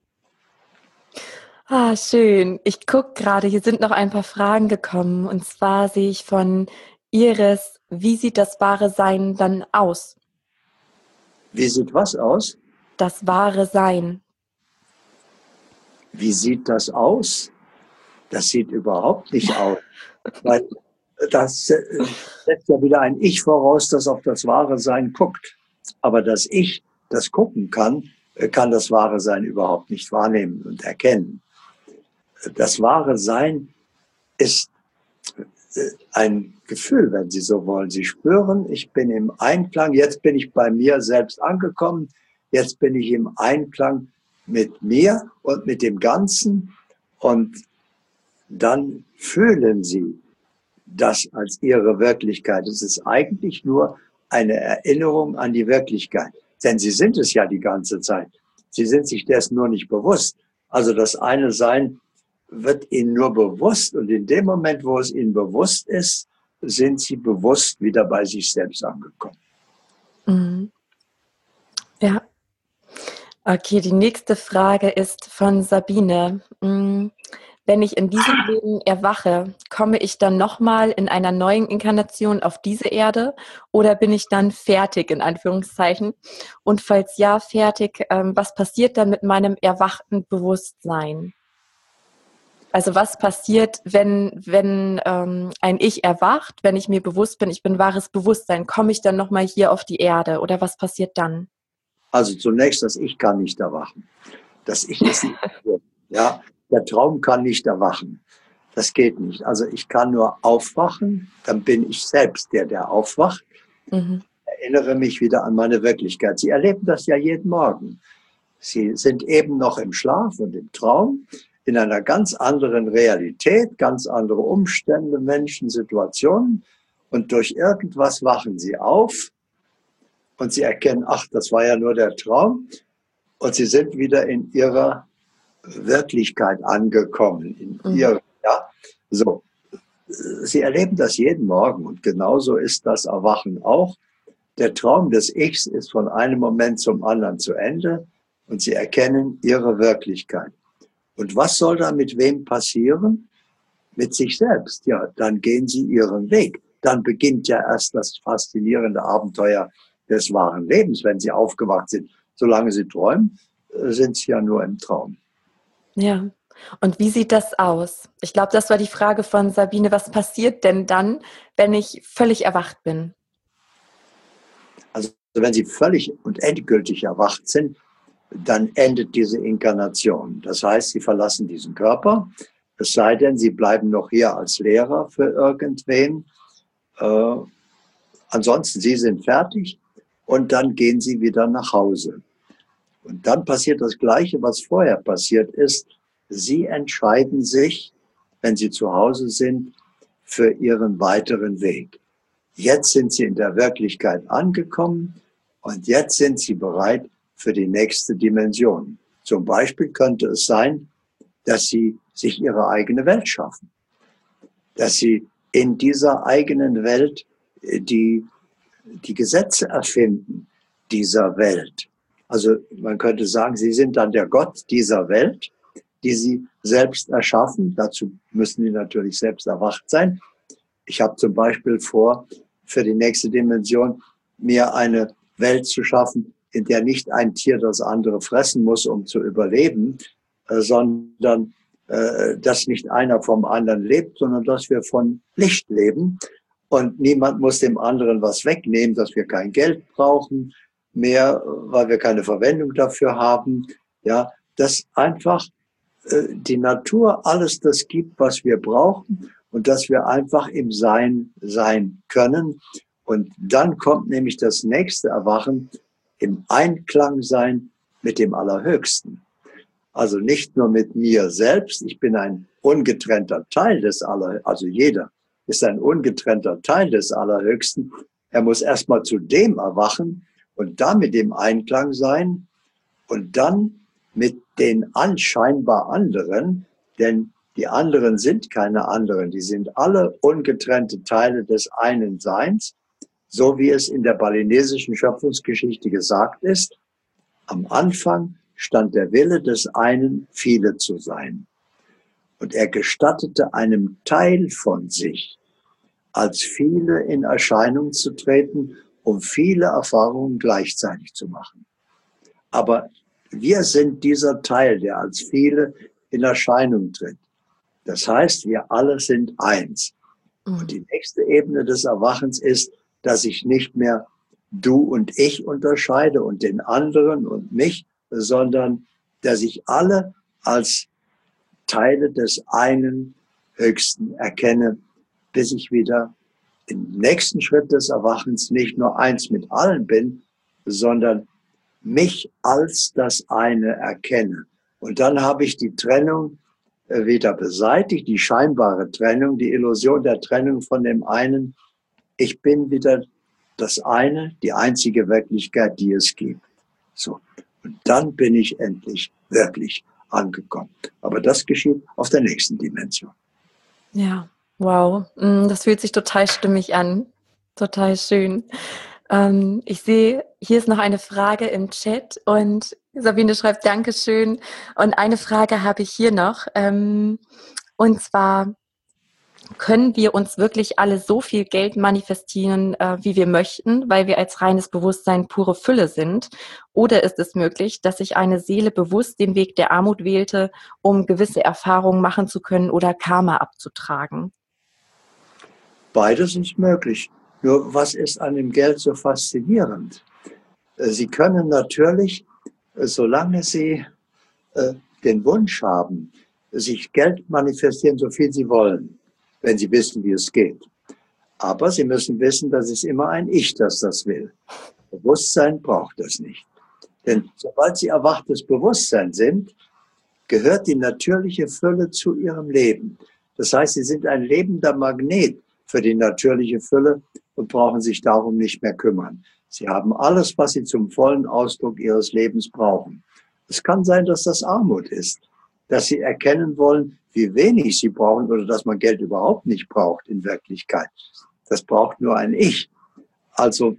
Ah, schön. Ich gucke gerade, hier sind noch ein paar Fragen gekommen. Und zwar sehe ich von Iris, wie sieht das wahre Sein dann aus? Wie sieht was aus? Das wahre Sein. Wie sieht das aus? Das sieht überhaupt nicht aus. Weil das setzt ja wieder ein Ich voraus, das auf das wahre Sein guckt. Aber das Ich, das gucken kann das wahre Sein überhaupt nicht wahrnehmen und erkennen. Das wahre Sein ist ein Gefühl, wenn Sie so wollen. Sie spüren, ich bin im Einklang, jetzt bin ich bei mir selbst angekommen, jetzt bin ich im Einklang mit mir und mit dem Ganzen. Und dann fühlen Sie das als Ihre Wirklichkeit. Es ist eigentlich nur eine Erinnerung an die Wirklichkeit. Denn Sie sind es ja die ganze Zeit. Sie sind sich dessen nur nicht bewusst. Also das eine Sein wird Ihnen nur bewusst und in dem Moment, wo es Ihnen bewusst ist, sind Sie bewusst wieder bei sich selbst angekommen. Mhm. Ja. Okay, die nächste Frage ist von Sabine. Wenn ich in diesem Leben erwache, komme ich dann nochmal in einer neuen Inkarnation auf diese Erde oder bin ich dann fertig, in Anführungszeichen? Und falls ja, fertig, was passiert dann mit meinem erwachten Bewusstsein? Also was passiert, wenn ein Ich erwacht, wenn ich mir bewusst bin, ich bin wahres Bewusstsein, komme ich dann nochmal hier auf die Erde oder was passiert dann? Also zunächst, das Ich kann nicht erwachen. Das Ich ist nicht. Ja, der Traum kann nicht erwachen. Das geht nicht. Also ich kann nur aufwachen, dann bin ich selbst der aufwacht. Mhm. Erinnere mich wieder an meine Wirklichkeit. Sie erleben das ja jeden Morgen. Sie sind eben noch im Schlaf und im Traum, in einer ganz anderen Realität, ganz andere Umstände, Menschen, Situationen. Und durch irgendwas wachen Sie auf und Sie erkennen, ach, das war ja nur der Traum. Und Sie sind wieder in Ihrer Wirklichkeit angekommen, in Ihrer, ja, so. Sie erleben das jeden Morgen und genauso ist das Erwachen auch. Der Traum des Ichs ist von einem Moment zum anderen zu Ende und Sie erkennen Ihre Wirklichkeit. Und was soll da mit wem passieren? Mit sich selbst. Ja, dann gehen Sie Ihren Weg. Dann beginnt ja erst das faszinierende Abenteuer des wahren Lebens, wenn Sie aufgewacht sind. Solange Sie träumen, sind Sie ja nur im Traum. Ja. Und wie sieht das aus? Ich glaube, das war die Frage von Sabine. Was passiert denn dann, wenn ich völlig erwacht bin? Also wenn Sie völlig und endgültig erwacht sind, dann endet diese Inkarnation. Das heißt, Sie verlassen diesen Körper, es sei denn, Sie bleiben noch hier als Lehrer für irgendwen. Ansonsten, Sie sind fertig und dann gehen Sie wieder nach Hause. Und dann passiert das Gleiche, was vorher passiert ist. Sie entscheiden sich, wenn Sie zu Hause sind, für Ihren weiteren Weg. Jetzt sind Sie in der Wirklichkeit angekommen und jetzt sind Sie bereit für die nächste Dimension. Zum Beispiel könnte es sein, dass Sie sich Ihre eigene Welt schaffen, dass Sie in dieser eigenen Welt die Gesetze erfinden dieser Welt. Also man könnte sagen, Sie sind dann der Gott dieser Welt, die Sie selbst erschaffen. Dazu müssen Sie natürlich selbst erwacht sein. Ich habe zum Beispiel vor, für die nächste Dimension mir eine Welt zu schaffen, in der nicht ein Tier das andere fressen muss, um zu überleben, sondern dass nicht einer vom anderen lebt, sondern dass wir von Licht leben. Und niemand muss dem anderen was wegnehmen, dass wir kein Geld brauchen mehr, weil wir keine Verwendung dafür haben. Ja, dass einfach die Natur alles das gibt, was wir brauchen und dass wir einfach im Sein sein können. Und dann kommt nämlich das nächste Erwachen, im Einklang sein mit dem Allerhöchsten. Also nicht nur mit mir selbst, ich bin ein ungetrennter Teil des Allerhöchsten, also jeder ist ein ungetrennter Teil des Allerhöchsten. Er muss erstmal zu dem erwachen und damit im Einklang sein und dann mit den anscheinbar anderen, denn die anderen sind keine anderen, die sind alle ungetrennte Teile des einen Seins, so wie es in der balinesischen Schöpfungsgeschichte gesagt ist. Am Anfang stand der Wille des einen, viele zu sein. Und er gestattete einem Teil von sich, als viele in Erscheinung zu treten, um viele Erfahrungen gleichzeitig zu machen. Aber wir sind dieser Teil, der als viele in Erscheinung tritt. Das heißt, wir alle sind eins. Und die nächste Ebene des Erwachens ist, dass ich nicht mehr du und ich unterscheide und den anderen und mich, sondern dass ich alle als Teile des einen Höchsten erkenne, bis ich wieder im nächsten Schritt des Erwachens nicht nur eins mit allen bin, sondern mich als das eine erkenne. Und dann habe ich die Trennung wieder beseitigt, die scheinbare Trennung, die Illusion der Trennung von dem einen. Ich bin wieder das eine, die einzige Wirklichkeit, die es gibt. So. Und dann bin ich endlich wirklich angekommen. Aber das geschieht auf der nächsten Dimension. Ja, wow. Das fühlt sich total stimmig an. Total schön. Ich sehe, hier ist noch eine Frage im Chat und Sabine schreibt Dankeschön. Und eine Frage habe ich hier noch. Und zwar, können wir uns wirklich alle so viel Geld manifestieren, wie wir möchten, weil wir als reines Bewusstsein pure Fülle sind? Oder ist es möglich, dass sich eine Seele bewusst den Weg der Armut wählte, um gewisse Erfahrungen machen zu können oder Karma abzutragen? Beides ist möglich. Nur was ist an dem Geld so faszinierend? Sie können natürlich, solange Sie den Wunsch haben, sich Geld manifestieren, so viel Sie wollen, wenn Sie wissen, wie es geht. Aber Sie müssen wissen, dass es immer ein Ich, das das will. Bewusstsein braucht das nicht. Denn sobald Sie erwachtes Bewusstsein sind, gehört die natürliche Fülle zu Ihrem Leben. Das heißt, Sie sind ein lebender Magnet für die natürliche Fülle und brauchen sich darum nicht mehr kümmern. Sie haben alles, was Sie zum vollen Ausdruck Ihres Lebens brauchen. Es kann sein, dass das Armut ist, dass Sie erkennen wollen, wie wenig Sie brauchen oder dass man Geld überhaupt nicht braucht in Wirklichkeit. Das braucht nur ein Ich. Also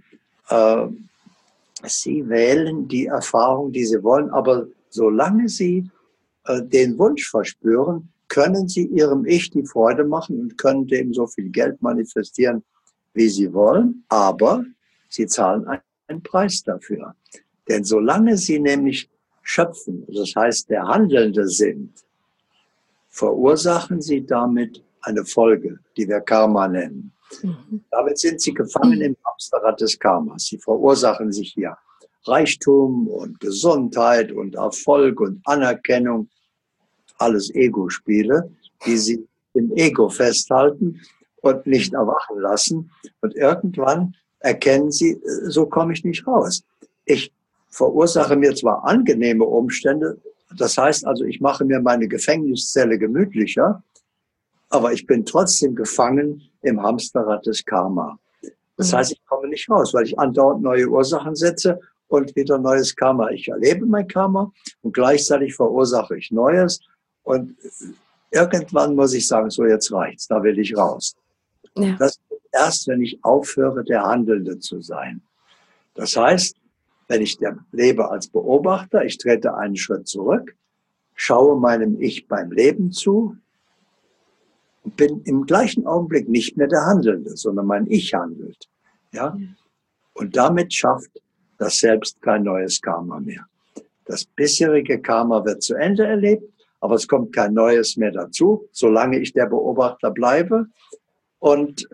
Sie wählen die Erfahrung, die Sie wollen, aber solange Sie den Wunsch verspüren, können Sie Ihrem Ich die Freude machen und können dem so viel Geld manifestieren, wie Sie wollen, aber Sie zahlen einen Preis dafür. Denn solange Sie nämlich schöpfen, das heißt der Handelnde sind, verursachen Sie damit eine Folge, die wir Karma nennen. Damit sind Sie gefangen im Hamsterrad des Karmas. Sie verursachen sich hier Reichtum und Gesundheit und Erfolg und Anerkennung, alles Ego-Spiele, die Sie im Ego festhalten und nicht erwachen lassen. Und irgendwann erkennen Sie, so komme ich nicht raus. Ich verursache mir zwar angenehme Umstände, das heißt also, ich mache mir meine Gefängniszelle gemütlicher, aber ich bin trotzdem gefangen im Hamsterrad des Karma. Das heißt, ich komme nicht raus, weil ich andauernd neue Ursachen setze und wieder neues Karma. Ich erlebe mein Karma und gleichzeitig verursache ich Neues. Und irgendwann muss ich sagen, so jetzt reicht's, da will ich raus. Ja. Das ist erst, wenn ich aufhöre, der Handelnde zu sein. Das heißt, wenn ich lebe als Beobachter, ich trete einen Schritt zurück, schaue meinem Ich beim Leben zu und bin im gleichen Augenblick nicht mehr der Handelnde, sondern mein Ich handelt. Ja? Und damit schafft das Selbst kein neues Karma mehr. Das bisherige Karma wird zu Ende erlebt, aber es kommt kein neues mehr dazu, solange ich der Beobachter bleibe. Und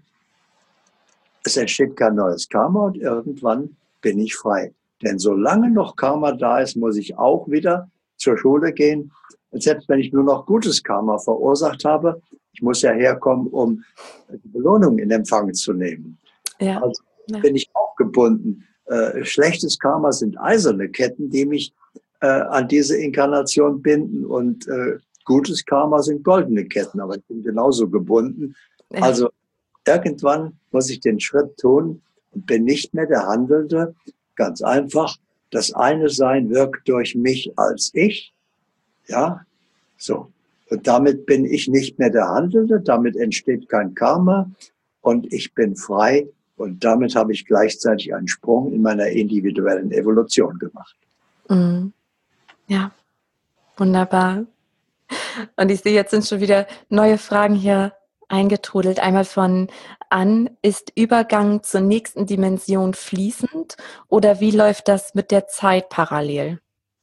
es entsteht kein neues Karma und irgendwann bin ich frei. Denn solange noch Karma da ist, muss ich auch wieder zur Schule gehen. Und selbst wenn ich nur noch gutes Karma verursacht habe, ich muss ja herkommen, um die Belohnung in Empfang zu nehmen. Ja. Also bin ich auch gebunden. Schlechtes Karma sind eiserne Ketten, die mich an diese Inkarnation binden. Und gutes Karma sind goldene Ketten, aber ich bin genauso gebunden. Ja. Also irgendwann muss ich den Schritt tun und bin nicht mehr der Handelnde. Ganz einfach, das eine Sein wirkt durch mich als ich. Ja, so. Und damit bin ich nicht mehr der Handelnde, damit entsteht kein Karma und ich bin frei. Und damit habe ich gleichzeitig einen Sprung in meiner individuellen Evolution gemacht. Ja, wunderbar. Und ich sehe, jetzt sind schon wieder neue Fragen hier eingetrudelt. Einmal von Ann, ist Übergang zur nächsten Dimension fließend oder wie läuft das mit der Zeit parallel?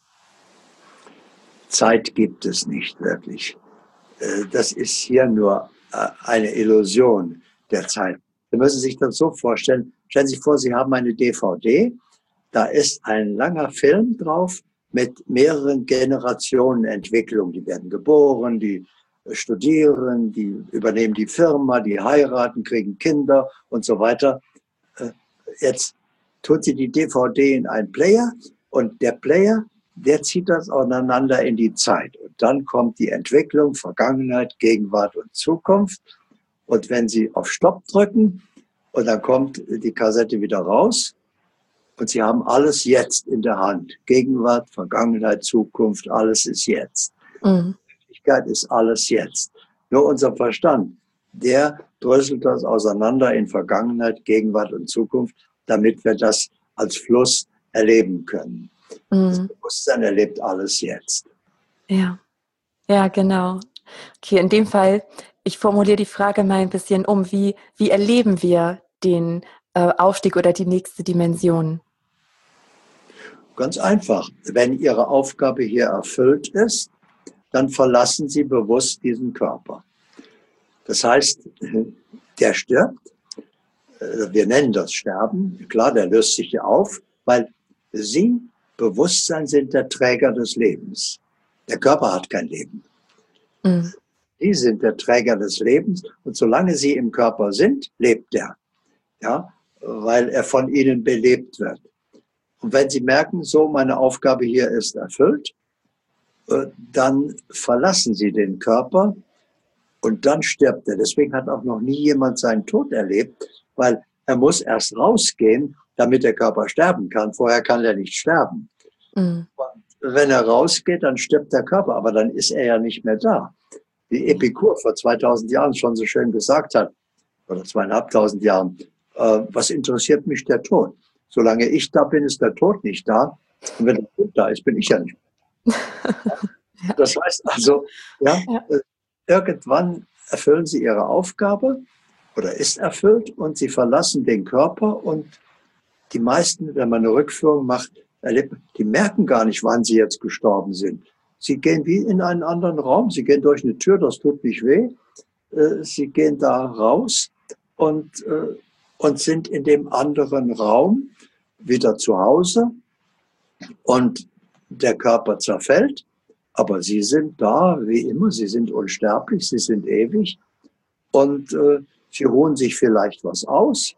Zeit gibt es nicht wirklich. Das ist hier nur eine Illusion der Zeit. Sie müssen sich das so vorstellen. Stellen Sie sich vor, Sie haben eine DVD, da ist ein langer Film drauf mit mehreren Generationen Entwicklung. Die werden geboren, die studieren, die übernehmen die Firma, die heiraten, kriegen Kinder und so weiter. Jetzt tut sie die DVD in einen Player und der Player, der zieht das auseinander in die Zeit. Und Und dann kommt die Entwicklung, Vergangenheit, Gegenwart und Zukunft. Und wenn Sie auf Stopp drücken und dann kommt die Kassette wieder raus und Sie haben alles jetzt in der Hand. Gegenwart, Vergangenheit, Zukunft, alles ist jetzt. Mhm. Wirklichkeit ist alles jetzt. Nur unser Verstand, der dröselt das auseinander in Vergangenheit, Gegenwart und Zukunft, damit wir das als Fluss erleben können. Das Bewusstsein erlebt alles jetzt. Ja, ja, genau. Okay, in dem Fall, ich formuliere die Frage mal ein bisschen um. Wie erleben wir den Aufstieg oder die nächste Dimension? Ganz einfach. Wenn Ihre Aufgabe hier erfüllt ist, dann verlassen Sie bewusst diesen Körper. Das heißt, der stirbt. Wir nennen das Sterben. Klar, der löst sich ja auf, weil Sie, Bewusstsein, sind der Träger des Lebens. Der Körper hat kein Leben. Mhm. Sie sind der Träger des Lebens und solange Sie im Körper sind, lebt er. Ja, weil er von Ihnen belebt wird. Und wenn Sie merken, so, meine Aufgabe hier ist erfüllt, dann verlassen Sie den Körper und dann stirbt er. Deswegen hat auch noch nie jemand seinen Tod erlebt, weil er muss erst rausgehen, damit der Körper sterben kann. Vorher kann er nicht sterben. Mhm. Und wenn er rausgeht, dann stirbt der Körper, aber dann ist er ja nicht mehr da. Wie Epikur vor 2000 Jahren schon so schön gesagt hat, oder 2500 Jahren, was interessiert mich der Tod? Solange ich da bin, ist der Tod nicht da. Und wenn der Tod da ist, bin ich ja nicht. Ja. Das heißt also, ja, Ja. irgendwann erfüllen sie ihre Aufgabe oder ist erfüllt und sie verlassen den Körper und die meisten, wenn man eine Rückführung macht, die merken gar nicht, wann sie jetzt gestorben sind. Sie gehen wie in einen anderen Raum, sie gehen durch eine Tür, das tut nicht weh, sie gehen da raus und sind in dem anderen Raum wieder zu Hause und der Körper zerfällt, aber sie sind da wie immer, sie sind unsterblich, sie sind ewig und sie ruhen sich vielleicht was aus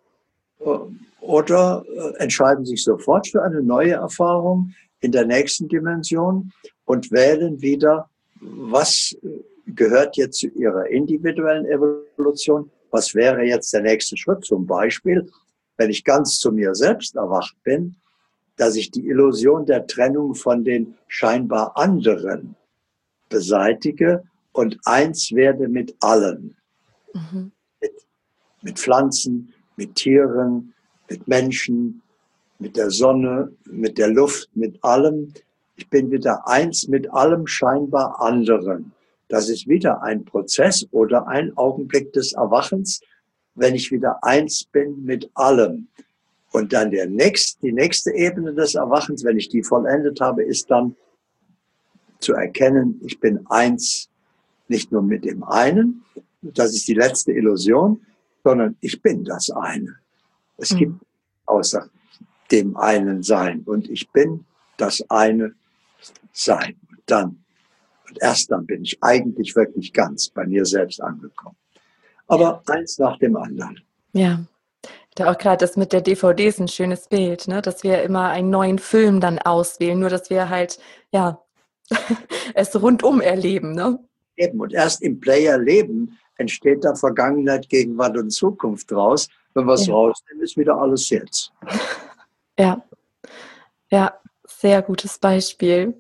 oder entscheiden sich sofort für eine neue Erfahrung in der nächsten Dimension und wählen wieder, was gehört jetzt zu ihrer individuellen Evolution, was wäre jetzt der nächste Schritt. Zum Beispiel, wenn ich ganz zu mir selbst erwacht bin, dass ich die Illusion der Trennung von den scheinbar anderen beseitige und eins werde mit allen. Mhm. Mit Pflanzen, mit Tieren, mit Menschen, mit der Sonne, mit der Luft, mit allem. Ich bin wieder eins mit allem scheinbar anderen. Das ist wieder ein Prozess oder ein Augenblick des Erwachens, wenn ich wieder eins bin mit allem. Und dann die nächste Ebene des Erwachens, wenn ich die vollendet habe, ist dann zu erkennen, ich bin eins, nicht nur mit dem einen, das ist die letzte Illusion, sondern ich bin das eine. Es gibt außer dem einen Sein und ich bin das eine Sein. Und erst dann bin ich eigentlich wirklich ganz bei mir selbst angekommen. Aber eins nach dem anderen. Ja. Da auch gerade das mit der DVD ist ein schönes Bild, ne? Dass wir immer einen neuen Film dann auswählen, nur dass wir halt, ja, es rundum erleben, ne? Eben. Und erst im Player-Leben entsteht da Vergangenheit, Gegenwart und Zukunft draus. Wenn wir es Ja. rausnehmen, ist wieder alles jetzt. Ja, ja, sehr gutes Beispiel.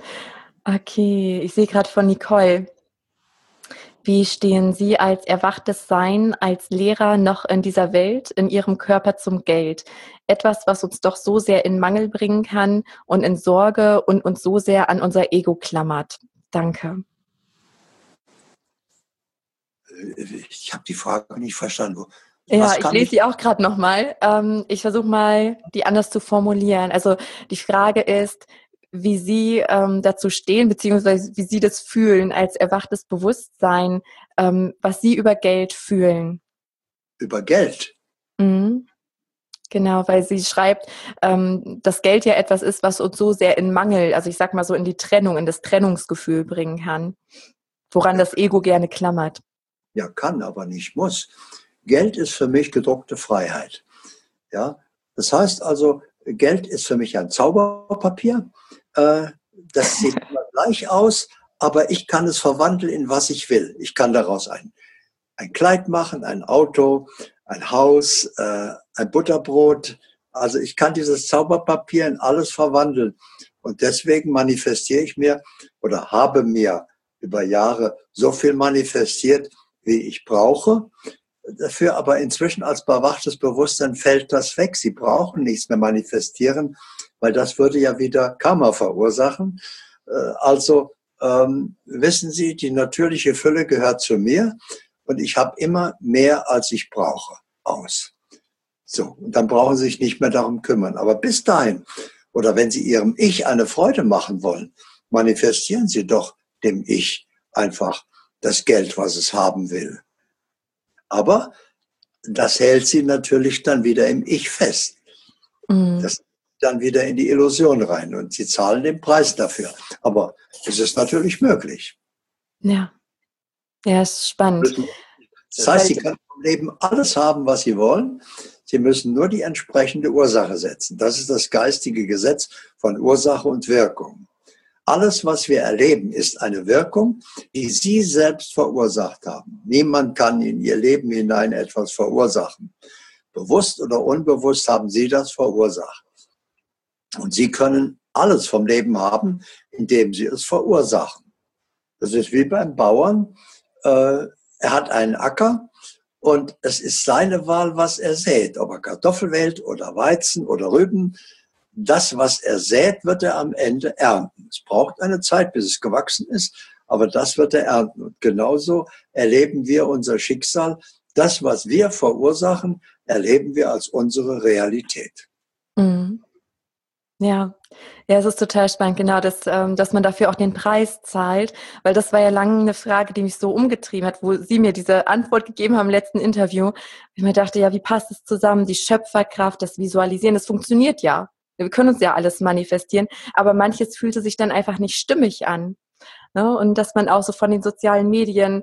Okay, ich sehe gerade von Nicole. Wie stehen Sie als erwachtes Sein, als Lehrer noch in dieser Welt, in Ihrem Körper zum Geld? Etwas, was uns doch so sehr in Mangel bringen kann und in Sorge und uns so sehr an unser Ego klammert. Danke. Ich habe die Frage nicht verstanden. Ja, Was ich kann lese ich? sie auch gerade nochmal. Ich versuche mal, die anders zu formulieren. Also die Frage ist, wie Sie dazu stehen, beziehungsweise wie Sie das fühlen als erwachtes Bewusstsein, was Sie über Geld fühlen. Über Geld. Mhm. Genau, weil sie schreibt, dass Geld ja etwas ist, was uns so sehr in Mangel, also ich sag mal so in die Trennung, in das Trennungsgefühl bringen kann, woran Ja, das Ego gerne klammert. ja, kann, aber nicht muss. Geld ist für mich gedruckte Freiheit. Ja, das heißt also, Geld ist für mich ein Zauberpapier. Äh, Das sieht immer gleich aus, aber ich kann es verwandeln in was ich will. Ich kann daraus ein Kleid machen, ein Auto, ein Haus, ein Butterbrot. Also ich kann dieses Zauberpapier in alles verwandeln. Und deswegen manifestiere ich mir oder habe mir über Jahre so viel manifestiert, wie ich brauche. Dafür aber inzwischen als bewachtes Bewusstsein fällt das weg. Sie brauchen nichts mehr manifestieren, weil das würde ja wieder Karma verursachen. Also wissen Sie, die natürliche Fülle gehört zu mir und ich habe immer mehr, als ich brauche, aus. So, und dann brauchen Sie sich nicht mehr darum kümmern. Aber bis dahin, oder wenn Sie Ihrem Ich eine Freude machen wollen, manifestieren Sie doch dem Ich einfach das Geld, was es haben will. Aber das hält Sie natürlich dann wieder im Ich fest. Das dann wieder in die Illusion rein und Sie zahlen den Preis dafür. Aber es ist natürlich möglich. Ja, ja, ist spannend. Das heißt, Sie können im Leben alles haben, was Sie wollen. Sie müssen nur die entsprechende Ursache setzen. Das ist das geistige Gesetz von Ursache und Wirkung. Alles, was wir erleben, ist eine Wirkung, die Sie selbst verursacht haben. Niemand kann in Ihr Leben hinein etwas verursachen. Bewusst oder unbewusst haben Sie das verursacht. Und Sie können alles vom Leben haben, indem Sie es verursachen. Das ist wie beim Bauern. Er hat einen Acker und es ist seine Wahl, was er sät. Ob er Kartoffel wählt oder Weizen oder Rüben. Das, was er sät, wird er am Ende ernten. Es braucht eine Zeit, bis es gewachsen ist, aber das wird er ernten. Und genauso erleben wir unser Schicksal. Das, was wir verursachen, erleben wir als unsere Realität. Mhm. Ja, ja, es ist total spannend, genau, dass man dafür auch den Preis zahlt, weil das war ja lange eine Frage, die mich so umgetrieben hat, wo Sie mir diese Antwort gegeben haben im letzten Interview. Ich mir dachte, ja, wie passt es zusammen? Die Schöpferkraft, das Visualisieren, das funktioniert ja. Wir können uns ja alles manifestieren, aber manches fühlte sich dann einfach nicht stimmig an. Ne? Und dass man auch so von den sozialen Medien,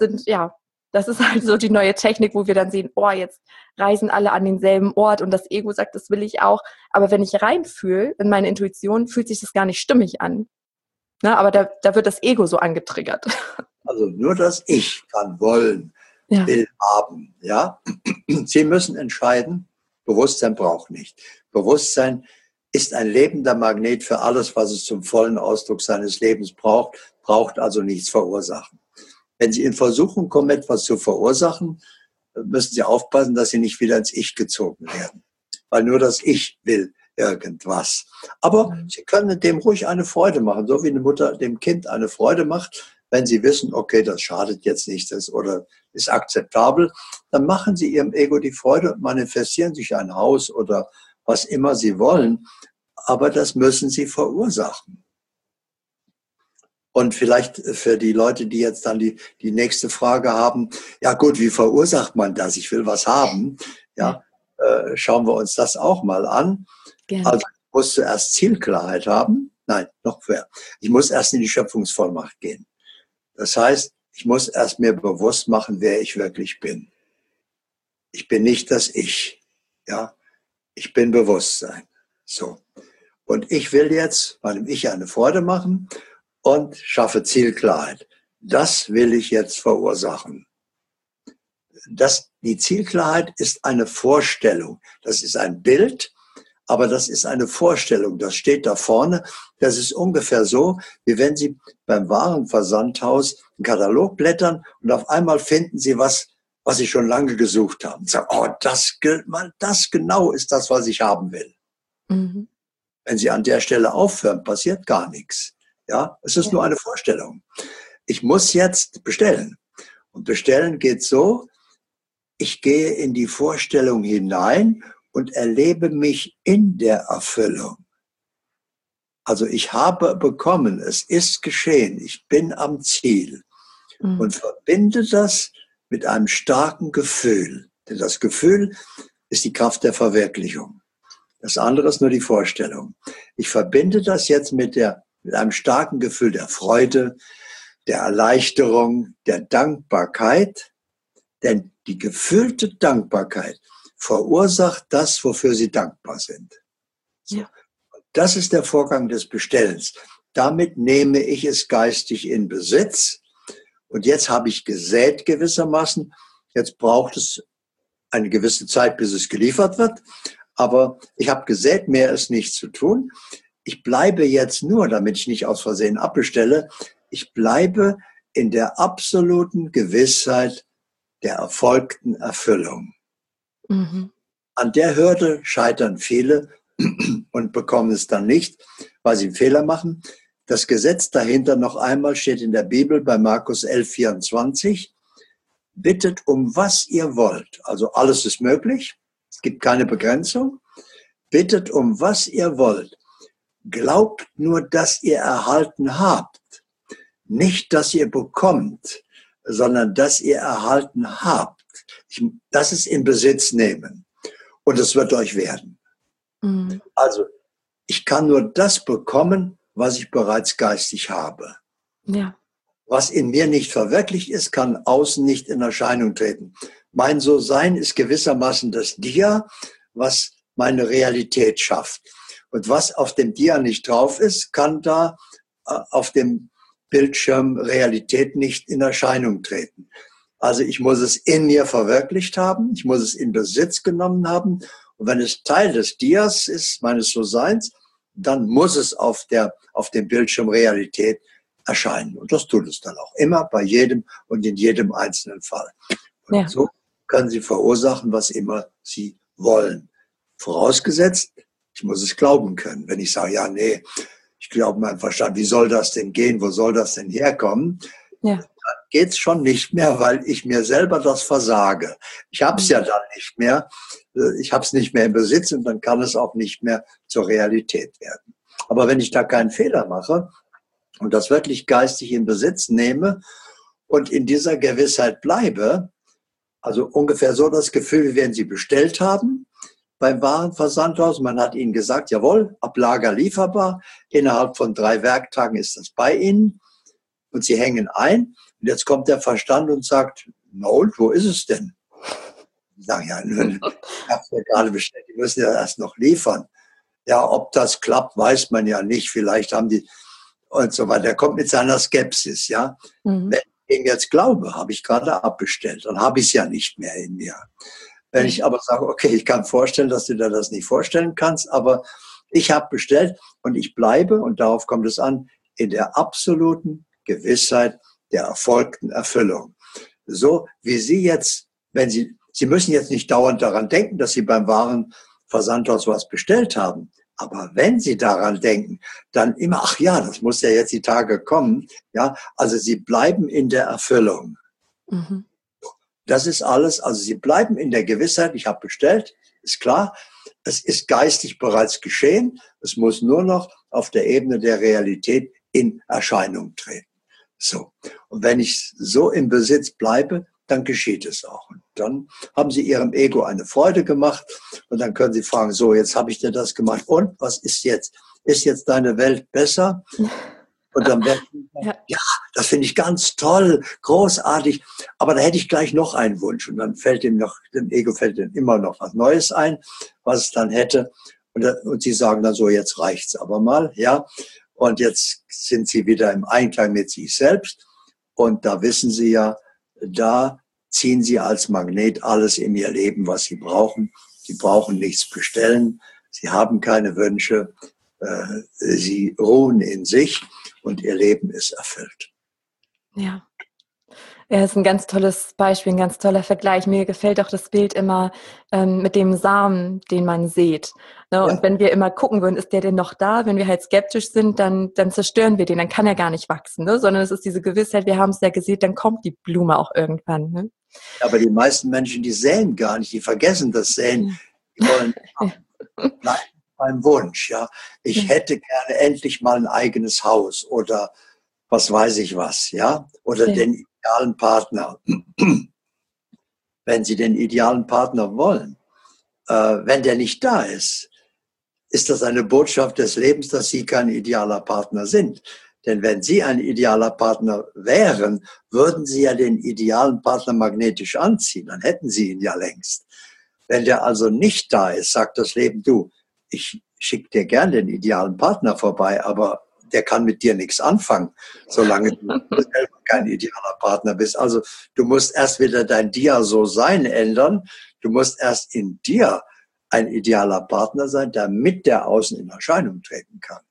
das ist halt so die neue Technik, wo wir dann sehen, oh, jetzt reisen alle an denselben Ort und das Ego sagt, das will ich auch. Aber wenn ich reinfühle in meine Intuition, fühlt sich das gar nicht stimmig an. Ne? Aber da wird das Ego so angetriggert. Also nur das Ich kann wollen, Ja. will haben. Ja? Sie müssen entscheiden, Bewusstsein braucht nicht. Bewusstsein ist ein lebender Magnet für alles, was es zum vollen Ausdruck seines Lebens braucht, braucht also nichts verursachen. Wenn Sie in Versuchung kommen, etwas zu verursachen, müssen Sie aufpassen, dass Sie nicht wieder ins Ich gezogen werden. Weil nur das Ich will irgendwas. Aber Sie können dem ruhig eine Freude machen, so wie eine Mutter dem Kind eine Freude macht. Wenn Sie wissen, okay, das schadet jetzt nichts oder ist akzeptabel, dann machen Sie Ihrem Ego die Freude und manifestieren sich ein Haus oder was immer Sie wollen. Aber das müssen Sie verursachen. Und vielleicht für die Leute, die jetzt dann die nächste Frage haben, ja gut, wie verursacht man das? Ich will was haben. Ja, schauen wir uns das auch mal an. Gerne. Also ich muss zuerst Zielklarheit haben. Nein, noch mehr. Ich muss erst in die Schöpfungsvollmacht gehen. Das heißt, ich muss erst mir bewusst machen, wer ich wirklich bin. Ich bin nicht das Ich. Ja, ich bin Bewusstsein. So. Und ich will jetzt meinem Ich eine Freude machen und schaffe Zielklarheit. Das will ich jetzt verursachen. Die Zielklarheit ist eine Vorstellung. Das ist ein Bild, aber das ist eine Vorstellung. Das steht da vorne. Das ist ungefähr so, wie wenn Sie beim Warenversandhaus einen Katalog blättern und auf einmal finden Sie was Sie schon lange gesucht haben. Und sagen, oh, das genau ist das, was ich haben will. Mhm. Wenn Sie an der Stelle aufhören, passiert gar nichts. Ja, es ist nur eine Vorstellung. Ich muss jetzt bestellen. Und bestellen geht so, ich gehe in die Vorstellung hinein und erlebe mich in der Erfüllung. Also ich habe bekommen, es ist geschehen, ich bin am Ziel und verbinde das mit einem starken Gefühl. Denn das Gefühl ist die Kraft der Verwirklichung. Das andere ist nur die Vorstellung. Ich verbinde das jetzt mit einem starken Gefühl der Freude, der Erleichterung, der Dankbarkeit. Denn die gefühlte Dankbarkeit verursacht das, wofür Sie dankbar sind. So. Ja. Das ist der Vorgang des Bestellens. damit nehme ich es geistig in Besitz. Und jetzt habe ich gesät gewissermaßen. Jetzt braucht es eine gewisse Zeit, bis es geliefert wird. Aber ich habe gesät, mehr ist nicht zu tun. Ich bleibe jetzt nur, damit ich nicht aus Versehen abbestelle, ich bleibe in der absoluten Gewissheit der erfolgten Erfüllung. Mhm. An der Hürde scheitern viele und bekommen es dann nicht, weil sie einen Fehler machen. Das Gesetz dahinter noch einmal steht in der Bibel bei Markus 11,24. Bittet um was ihr wollt. Also alles ist möglich. Es gibt keine Begrenzung. Bittet um was ihr wollt. Glaubt nur, dass ihr erhalten habt. Nicht, dass ihr bekommt, sondern dass ihr erhalten habt. Das ist in Besitz nehmen. Und es wird euch werden. Mhm. Also, ich kann nur das bekommen, was ich bereits geistig habe. Ja. Was in mir nicht verwirklicht ist, kann außen nicht in Erscheinung treten. Mein So-Sein ist gewissermaßen das Dia, was meine Realität schafft. Und was auf dem Dia nicht drauf ist, kann da auf dem Bildschirm Realität nicht in Erscheinung treten. Also ich muss es in mir verwirklicht haben, ich muss es in Besitz genommen haben. Und wenn es Teil des Dias ist, meines So-Seins, dann muss es auf dem Bildschirm Realität erscheinen. Und das tut es dann auch immer bei jedem und in jedem einzelnen Fall. Und Ja. so können Sie verursachen, was immer Sie wollen. Vorausgesetzt, ich muss es glauben können. Wenn ich sage, ja, nee, ich glaube meinem Verstand, wie soll das denn gehen? Wo soll das denn herkommen? Ja. Dann geht's schon nicht mehr, weil ich mir selber das versage. Ich habe es ja dann nicht mehr. Ich habe es nicht mehr im Besitz und dann kann es auch nicht mehr zur Realität werden. Aber wenn ich da keinen Fehler mache und das wirklich geistig in Besitz nehme und in dieser Gewissheit bleibe, also ungefähr so das Gefühl, wie wenn Sie bestellt haben beim Warenversandhaus. Man hat Ihnen gesagt, jawohl, ab Lager lieferbar. Innerhalb von 3 Werktagen ist das bei Ihnen. Und Sie hängen ein. Und jetzt kommt der Verstand und sagt, no, wo ist es denn? Sie sagen, ja, ich habe es ja gerade bestellt, die müssen ja erst noch liefern. Ja, ob das klappt, weiß man ja nicht. Vielleicht haben die und so weiter. Der kommt mit seiner Skepsis, ja. Mhm. Wenn ich ihm jetzt glaube, habe ich gerade abbestellt, dann habe ich es ja nicht mehr in mir. Wenn ich aber sage, okay, ich kann vorstellen, dass du dir das nicht vorstellen kannst, aber ich habe bestellt und ich bleibe, und darauf kommt es an, in der absoluten Gewissheit der erfolgten Erfüllung. So wie Sie jetzt, Sie müssen jetzt nicht dauernd daran denken, dass Sie beim Warenversandhaus was bestellt haben. Aber wenn Sie daran denken, dann immer, ach ja, das muss ja jetzt die Tage kommen. Ja, also Sie bleiben in der Erfüllung. Mhm. Das ist alles. Also Sie bleiben in der Gewissheit, ich habe bestellt, ist klar. Es ist geistig bereits geschehen. Es muss nur noch auf der Ebene der Realität in Erscheinung treten. So. Und wenn ich so im Besitz bleibe, dann geschieht es auch. Und dann haben Sie Ihrem Ego eine Freude gemacht und dann können Sie fragen, so, jetzt habe ich dir das gemacht und was ist jetzt? Ist jetzt deine Welt besser? Und dann werden Sie sagen, ja, das finde ich ganz toll, großartig, aber da hätte ich gleich noch einen Wunsch. Und dann fällt dem Ego fällt ihm immer noch was Neues ein, was es dann hätte. Und Sie sagen dann so, jetzt reicht's aber mal, ja. Und jetzt sind Sie wieder im Einklang mit sich selbst. Und da wissen Sie ja, da ziehen Sie als Magnet alles in Ihr Leben, was Sie brauchen. Sie brauchen nichts bestellen. Sie haben keine Wünsche. Sie ruhen in sich und Ihr Leben ist erfüllt. Ja. Ja, ist ein ganz tolles Beispiel, ein ganz toller Vergleich. Mir gefällt auch das Bild immer mit dem Samen, den man sät. Ne? Und Ja. wenn wir immer gucken würden, ist der denn noch da? Wenn wir halt skeptisch sind, dann zerstören wir den, dann kann er gar nicht wachsen. Ne? Sondern es ist diese Gewissheit, wir haben es ja gesät, dann kommt die Blume auch irgendwann. Ne? Aber die meisten Menschen, die säen gar nicht, die vergessen das Säen. Die wollen bleiben beim Wunsch. Ja, ich hätte gerne endlich mal ein eigenes Haus oder was weiß ich was, ja, oder den idealen Partner. Wenn Sie den idealen Partner wollen, wenn der nicht da ist das eine Botschaft des Lebens, dass Sie kein idealer Partner sind. Denn wenn Sie ein idealer Partner wären, würden Sie ja den idealen Partner magnetisch anziehen. Dann hätten Sie ihn ja längst. Wenn der also nicht da ist, sagt das Leben, du, ich schicke dir gern den idealen Partner vorbei, aber der kann mit dir nichts anfangen, solange du selber kein idealer Partner bist. Also du musst erst wieder dein Dia-So-Sein ändern. Du musst erst in dir ein idealer Partner sein, damit der außen in Erscheinung treten kann.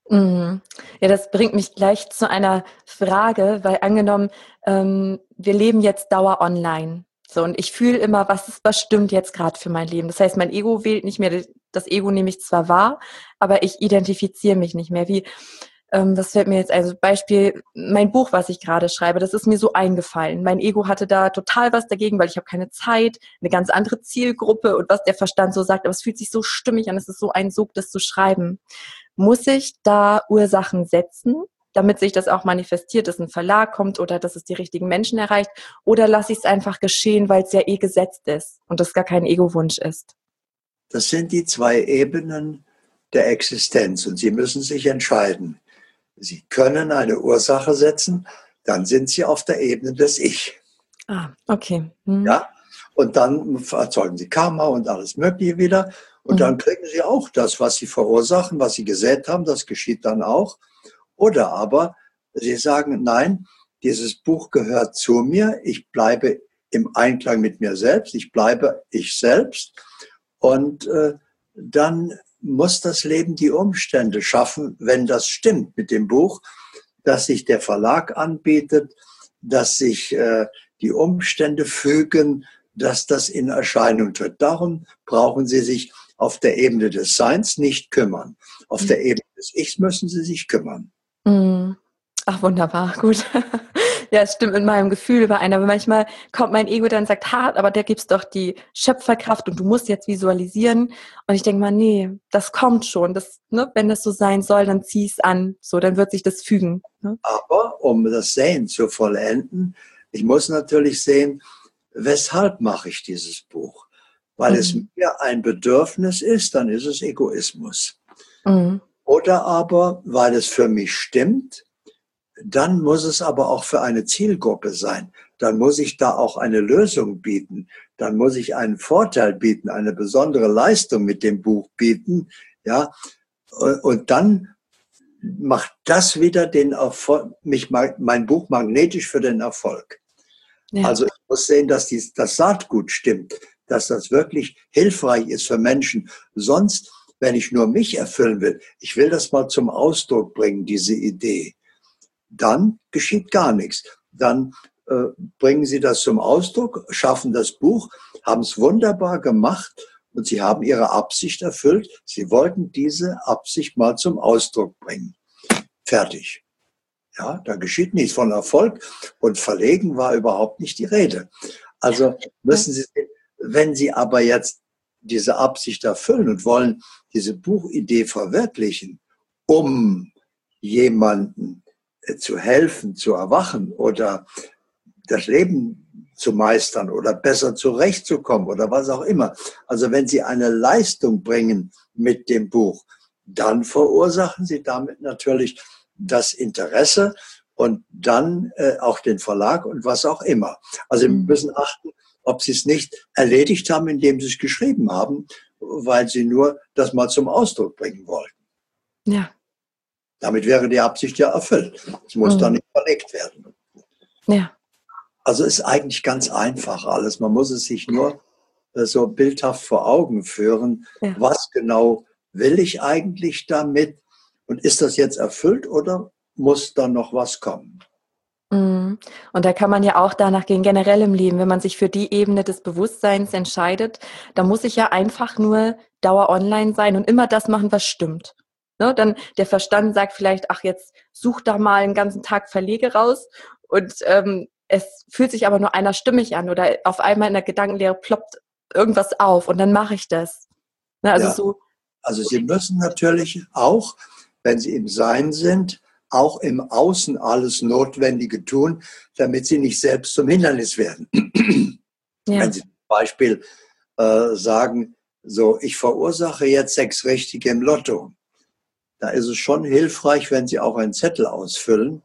Ja, das bringt mich gleich zu einer Frage, weil angenommen, wir leben jetzt Dauer online. So, und ich fühle immer, was stimmt jetzt gerade für mein Leben. Das heißt, mein Ego wählt nicht mehr, das Ego nehme ich zwar wahr, aber ich identifiziere mich nicht mehr. Das fällt mir jetzt, also Beispiel, mein Buch, was ich gerade schreibe, das ist mir so eingefallen. Mein Ego hatte da total was dagegen, weil ich habe keine Zeit, eine ganz andere Zielgruppe und was der Verstand so sagt, aber es fühlt sich so stimmig an, es ist so ein Sog, das zu schreiben. Muss ich da Ursachen setzen, damit sich das auch manifestiert, dass ein Verlag kommt oder dass es die richtigen Menschen erreicht? Oder lasse ich es einfach geschehen, weil es ja eh gesetzt ist und das gar kein Ego-Wunsch ist? Das sind die zwei Ebenen der Existenz und Sie müssen sich entscheiden. Sie können eine Ursache setzen, dann sind Sie auf der Ebene des Ich. Ah, okay. Ja? Und dann erzeugen Sie Karma und alles Mögliche wieder. Und dann kriegen Sie auch das, was Sie verursachen, was Sie gesät haben, das geschieht dann auch. Oder aber Sie sagen, nein, dieses Buch gehört zu mir, ich bleibe im Einklang mit mir selbst, ich bleibe ich selbst. Und dann muss das Leben die Umstände schaffen, wenn das stimmt mit dem Buch, dass sich der Verlag anbietet, dass sich die Umstände fügen, dass das in Erscheinung tritt. Darum brauchen Sie sich auf der Ebene des Seins nicht kümmern. Auf der Ebene des Ichs müssen Sie sich kümmern. Ach, wunderbar, gut. Ja, es stimmt mit meinem Gefühl überein. Aber manchmal kommt mein Ego dann und sagt, aber der gibt's doch die Schöpferkraft und du musst jetzt visualisieren. Und ich denke mal, nee, das kommt schon. Das, ne, wenn das so sein soll, dann zieh es an. So, dann wird sich das fügen. Ne? Aber um das Sehen zu vollenden, ich muss natürlich sehen, weshalb mache ich dieses Buch? Weil es mir ein Bedürfnis ist, dann ist es Egoismus. Oder aber, weil es für mich stimmt, dann muss es aber auch für eine Zielgruppe sein. Dann muss ich da auch eine Lösung bieten. Dann muss ich einen Vorteil bieten, eine besondere Leistung mit dem Buch bieten. Ja, und dann macht das wieder den Erfolg, mein Buch magnetisch für den Erfolg. Ja. Also ich muss sehen, dass das Saatgut stimmt, dass das wirklich hilfreich ist für Menschen. Sonst, wenn ich nur mich erfüllen will, ich will das mal zum Ausdruck bringen, diese Idee, dann geschieht gar nichts. Dann bringen Sie das zum Ausdruck, schaffen das Buch, haben es wunderbar gemacht und Sie haben Ihre Absicht erfüllt. Sie wollten diese Absicht mal zum Ausdruck bringen. Fertig. Ja, da geschieht nichts von Erfolg und Verlegen war überhaupt nicht die Rede. Also müssen Sie, wenn Sie aber jetzt diese Absicht erfüllen und wollen diese Buchidee verwirklichen, um jemanden zu helfen, zu erwachen oder das Leben zu meistern oder besser zurechtzukommen oder was auch immer. Also wenn Sie eine Leistung bringen mit dem Buch, dann verursachen Sie damit natürlich das Interesse und dann auch den Verlag und was auch immer. Also wir müssen achten, ob Sie es nicht erledigt haben, indem Sie es geschrieben haben, weil Sie nur das mal zum Ausdruck bringen wollten. Ja. Damit wäre die Absicht ja erfüllt. Es muss dann nicht verlegt werden. Ja. Also ist eigentlich ganz einfach alles. Man muss es sich nur so bildhaft vor Augen führen. Ja. Was genau will ich eigentlich damit? Und ist das jetzt erfüllt oder muss da noch was kommen? Und da kann man ja auch danach gehen, generell im Leben, wenn man sich für die Ebene des Bewusstseins entscheidet, da muss ich ja einfach nur Dauer online sein und immer das machen, was stimmt. Ne? Dann der Verstand sagt vielleicht, ach, jetzt such da mal einen ganzen Tag Verlege raus und es fühlt sich aber nur einer stimmig an oder auf einmal in der Gedankenlehre ploppt irgendwas auf und dann mache ich das. Ne? Also ja. so. Also Sie müssen natürlich auch, wenn Sie im Sein sind, auch im Außen alles Notwendige tun, damit Sie nicht selbst zum Hindernis werden. Ja. Wenn Sie zum Beispiel sagen, so, ich verursache jetzt 6 Richtige im Lotto, da ist es schon hilfreich, wenn Sie auch einen Zettel ausfüllen,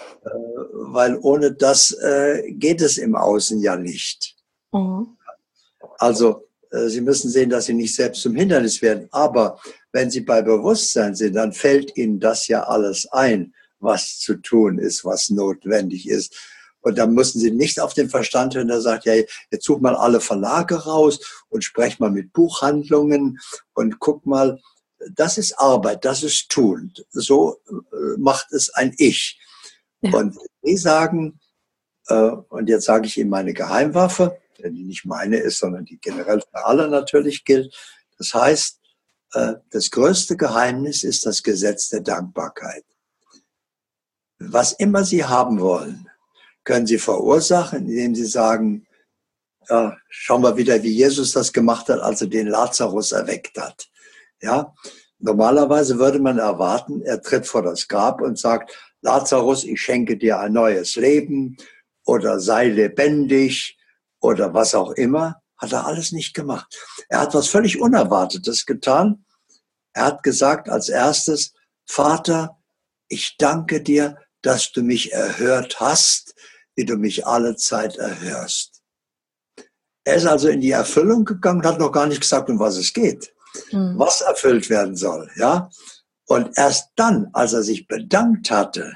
weil ohne das geht es im Außen ja nicht. Also Sie müssen sehen, dass Sie nicht selbst zum Hindernis werden. Aber wenn Sie bei Bewusstsein sind, dann fällt Ihnen das ja alles ein, was zu tun ist, was notwendig ist. Und dann müssen Sie nicht auf den Verstand hören, der sagt, ja, jetzt such mal alle Verlage raus und sprech mal mit Buchhandlungen und guck mal, das ist Arbeit, das ist Tun. So macht es ein Ich. Ja. Und die sagen, und jetzt sage ich Ihnen meine Geheimwaffe, die nicht meine ist, sondern die generell für alle natürlich gilt. Das heißt, das größte Geheimnis ist das Gesetz der Dankbarkeit. Was immer Sie haben wollen, können Sie verursachen, indem Sie sagen, ja, schauen wir wieder, wie Jesus das gemacht hat, als er den Lazarus erweckt hat. Ja, normalerweise würde man erwarten, er tritt vor das Grab und sagt, Lazarus, ich schenke dir ein neues Leben oder sei lebendig oder was auch immer. Hat er alles nicht gemacht. Er hat was völlig Unerwartetes getan. Er hat gesagt als erstes, Vater, ich danke dir, dass du mich erhört hast, wie du mich alle Zeit erhörst. Er ist also in die Erfüllung gegangen und hat noch gar nicht gesagt, um was es geht, was erfüllt werden soll. Ja? Und erst dann, als er sich bedankt hatte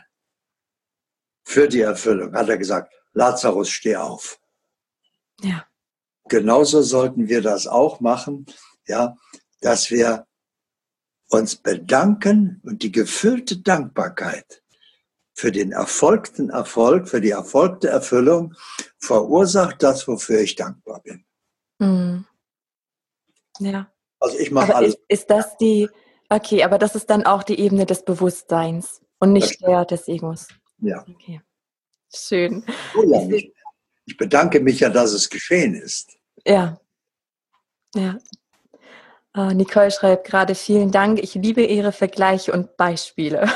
für die Erfüllung, hat er gesagt, Lazarus, steh auf. Ja. Genauso sollten wir das auch machen, ja, dass wir uns bedanken und die gefüllte Dankbarkeit für den erfolgten Erfolg, für die erfolgte Erfüllung verursacht das, wofür ich dankbar bin. Mhm. Ja. Also ich mache Aber alles. ist das okay, aber das ist dann auch die Ebene des Bewusstseins und nicht der des Egos. Ja. Okay. Schön. So ja nicht. Ich bedanke mich ja, dass es geschehen ist. Ja. Ja. Nicole schreibt gerade, vielen Dank, ich liebe Ihre Vergleiche und Beispiele.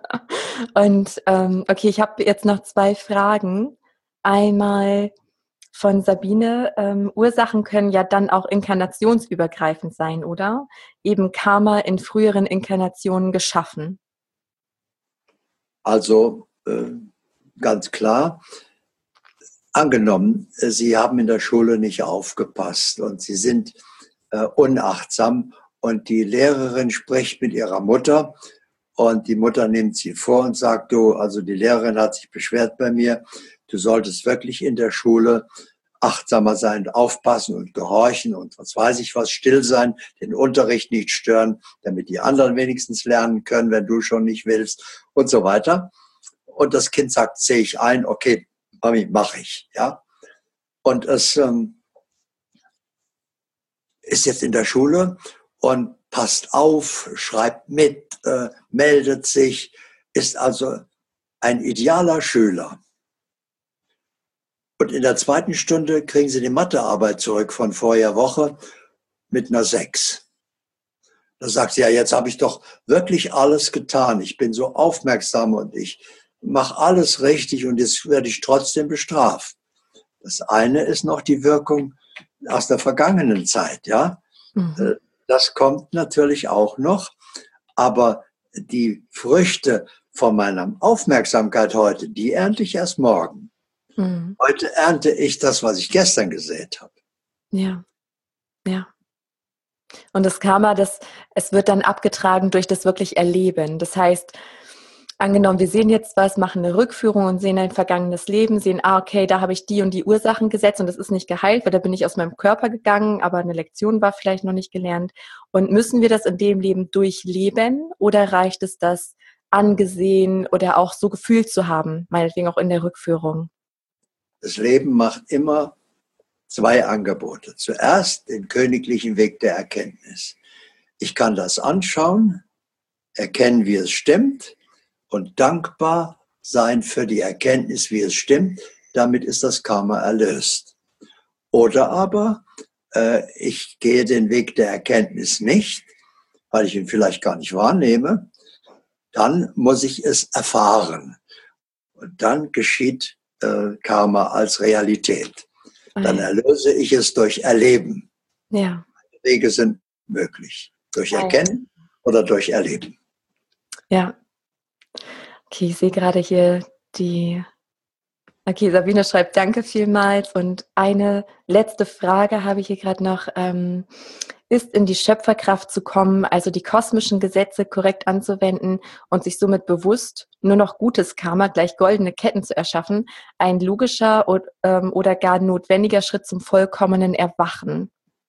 Und okay, ich habe jetzt noch 2 Fragen. Einmal von Sabine, Ursachen können ja dann auch inkarnationsübergreifend sein, oder? Eben Karma in früheren Inkarnationen geschaffen. Also ganz klar, angenommen, Sie haben in der Schule nicht aufgepasst und Sie sind unachtsam und die Lehrerin spricht mit ihrer Mutter und die Mutter nimmt sie vor und sagt, du, also die Lehrerin hat sich beschwert bei mir, du solltest wirklich in der Schule achtsamer sein, aufpassen und gehorchen und was weiß ich was, still sein, den Unterricht nicht stören, damit die anderen wenigstens lernen können, wenn du schon nicht willst und so weiter. Und das Kind sagt, sehe ich ein, okay, Mami, mache ich, ja. Und es ist jetzt in der Schule und passt auf, schreibt mit, meldet sich, ist also ein idealer Schüler. Und in der 2. Stunde kriegen Sie die Mathearbeit zurück von vorher Woche mit einer 6. Da sagt sie, ja, jetzt habe ich doch wirklich alles getan. Ich bin so aufmerksam und ich mache alles richtig und jetzt werde ich trotzdem bestraft. Das eine ist noch die Wirkung aus der vergangenen Zeit, ja. Mhm. Das kommt natürlich auch noch, aber die Früchte von meiner Aufmerksamkeit heute, die ernte ich erst morgen. Mhm. Heute ernte ich das, was ich gestern gesät habe. Ja, ja. Und das Karma, es wird dann abgetragen durch das wirklich Erleben. Das heißt, angenommen, wir sehen jetzt was, machen eine Rückführung und sehen ein vergangenes Leben, sehen, okay, da habe ich die und die Ursachen gesetzt und das ist nicht geheilt, weil da bin ich aus meinem Körper gegangen, aber eine Lektion war vielleicht noch nicht gelernt. Und müssen wir das in dem Leben durchleben oder reicht es, das angesehen oder auch so gefühlt zu haben, meinetwegen auch in der Rückführung? Das Leben macht immer 2 Angebote. Zuerst den königlichen Weg der Erkenntnis. Ich kann das anschauen, erkennen, wie es stimmt und dankbar sein für die Erkenntnis, wie es stimmt. Damit ist das Karma erlöst. Oder aber ich gehe den Weg der Erkenntnis nicht, weil ich ihn vielleicht gar nicht wahrnehme. Dann muss ich es erfahren. Und dann geschieht Karma als Realität. Dann erlöse ich es durch Erleben. Ja. Wege sind möglich. Durch Erkennen oder durch Erleben. Ja. Okay, ich sehe gerade hier Okay, Sabine schreibt, danke vielmals. Und eine letzte Frage habe ich hier gerade noch. ist, in die Schöpferkraft zu kommen, also die kosmischen Gesetze korrekt anzuwenden und sich somit bewusst nur noch gutes Karma gleich goldene Ketten zu erschaffen, ein logischer oder gar notwendiger Schritt zum vollkommenen Erwachen.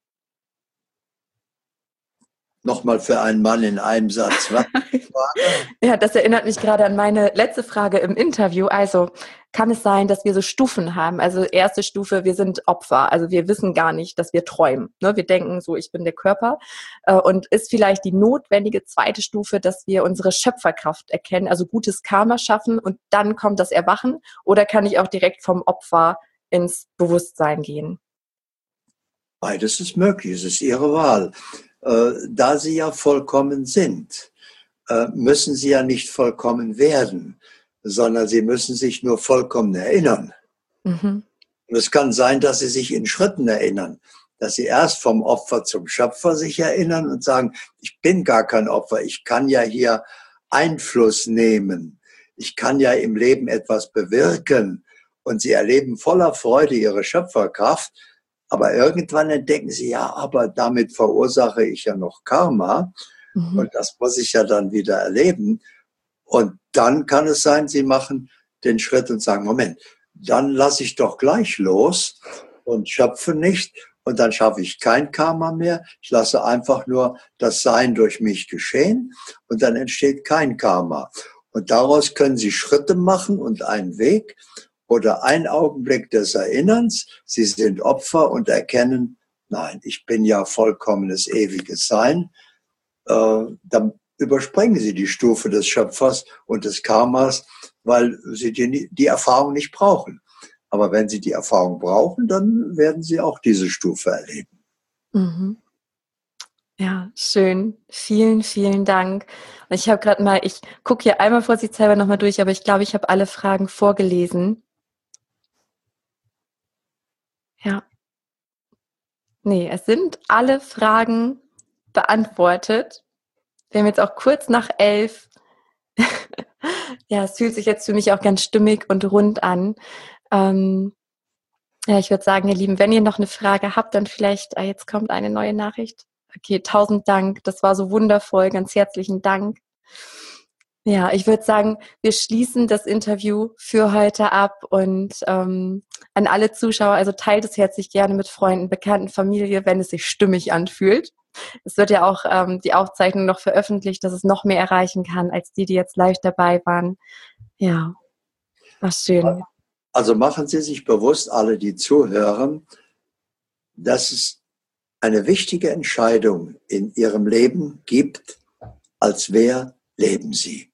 Nochmal für einen Mann in einem Satz. Was? Ja, das erinnert mich gerade an meine letzte Frage im Interview. Also kann es sein, dass wir so Stufen haben? Also erste Stufe, wir sind Opfer. Also wir wissen gar nicht, dass wir träumen. Ne? Wir denken so, ich bin der Körper. Und ist vielleicht die notwendige zweite Stufe, dass wir unsere Schöpferkraft erkennen, also gutes Karma schaffen und dann kommt das Erwachen? Oder kann ich auch direkt vom Opfer ins Bewusstsein gehen? Beides ist möglich, es ist Ihre Wahl. Da Sie ja vollkommen sind, müssen Sie ja nicht vollkommen werden, sondern Sie müssen sich nur vollkommen erinnern. Mhm. Und es kann sein, dass Sie sich in Schritten erinnern, dass Sie erst vom Opfer zum Schöpfer sich erinnern und sagen, ich bin gar kein Opfer, ich kann ja hier Einfluss nehmen, ich kann ja im Leben etwas bewirken und Sie erleben voller Freude Ihre Schöpferkraft, aber irgendwann entdecken Sie, ja, aber damit verursache ich ja noch Karma Mhm. und das muss ich ja dann wieder erleben. Und dann kann es sein, Sie machen den Schritt und sagen, Moment, dann lasse ich doch gleich los und schöpfe nicht und dann schaffe ich kein Karma mehr. Ich lasse einfach nur das Sein durch mich geschehen und dann entsteht kein Karma. Und daraus können Sie Schritte machen und einen Weg oder einen Augenblick des Erinnerns. Sie sind Opfer und erkennen, nein, ich bin ja vollkommenes ewiges Sein. Dann überspringen Sie die Stufe des Schöpfers und des Karmas, weil Sie die Erfahrung nicht brauchen. Aber wenn Sie die Erfahrung brauchen, dann werden Sie auch diese Stufe erleben. Mhm. Ja, schön. Vielen, vielen Dank. Und ich habe gerade mal, ich gucke hier einmal vorsichtshalber nochmal durch, aber ich glaube, ich habe alle Fragen vorgelesen. Ja, nee, es sind alle Fragen beantwortet. Wir haben jetzt auch kurz nach 11. Ja, es fühlt sich jetzt für mich auch ganz stimmig und rund an. Ähm, ja, ich würde sagen, ihr Lieben, wenn ihr noch eine Frage habt, dann vielleicht, jetzt kommt eine neue Nachricht. Okay, 1000 Dank. Das war so wundervoll. Ganz herzlichen Dank. Ja, ich würde sagen, wir schließen das Interview für heute ab und an alle Zuschauer, also teilt es herzlich gerne mit Freunden, Bekannten, Familie, wenn es sich stimmig anfühlt. Es wird ja auch die Aufzeichnung noch veröffentlicht, dass es noch mehr erreichen kann, als die jetzt live dabei waren. Ja, war schön. Also machen Sie sich bewusst, alle, die zuhören, dass es eine wichtige Entscheidung in Ihrem Leben gibt, als wer leben Sie?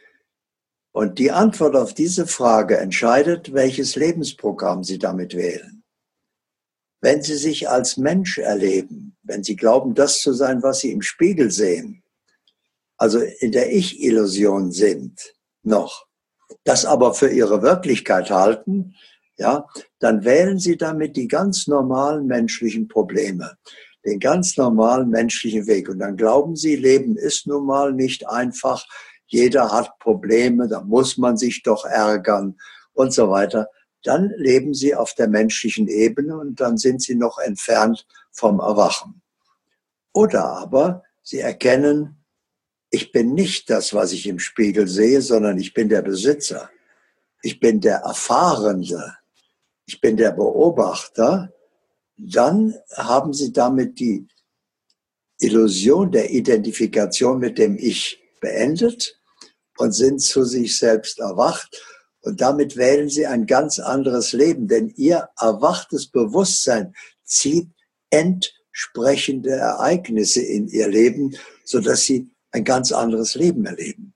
Und die Antwort auf diese Frage entscheidet, welches Lebensprogramm Sie damit wählen. Wenn Sie sich als Mensch erleben, wenn Sie glauben, das zu sein, was Sie im Spiegel sehen, also in der Ich-Illusion sind noch, das aber für Ihre Wirklichkeit halten, ja, dann wählen Sie damit die ganz normalen menschlichen Probleme, den ganz normalen menschlichen Weg. Und dann glauben Sie, Leben ist nun mal nicht einfach, jeder hat Probleme, da muss man sich doch ärgern und so weiter. Dann leben Sie auf der menschlichen Ebene und dann sind Sie noch entfernt vom Erwachen. Oder aber Sie erkennen, ich bin nicht das, was ich im Spiegel sehe, sondern ich bin der Besitzer. Ich bin der Erfahrende. Ich bin der Beobachter. Dann haben Sie damit die Illusion der Identifikation mit dem Ich beendet und sind zu sich selbst erwacht. Und damit wählen Sie ein ganz anderes Leben, denn Ihr erwachtes Bewusstsein zieht entsprechende Ereignisse in Ihr Leben, sodass Sie ein ganz anderes Leben erleben.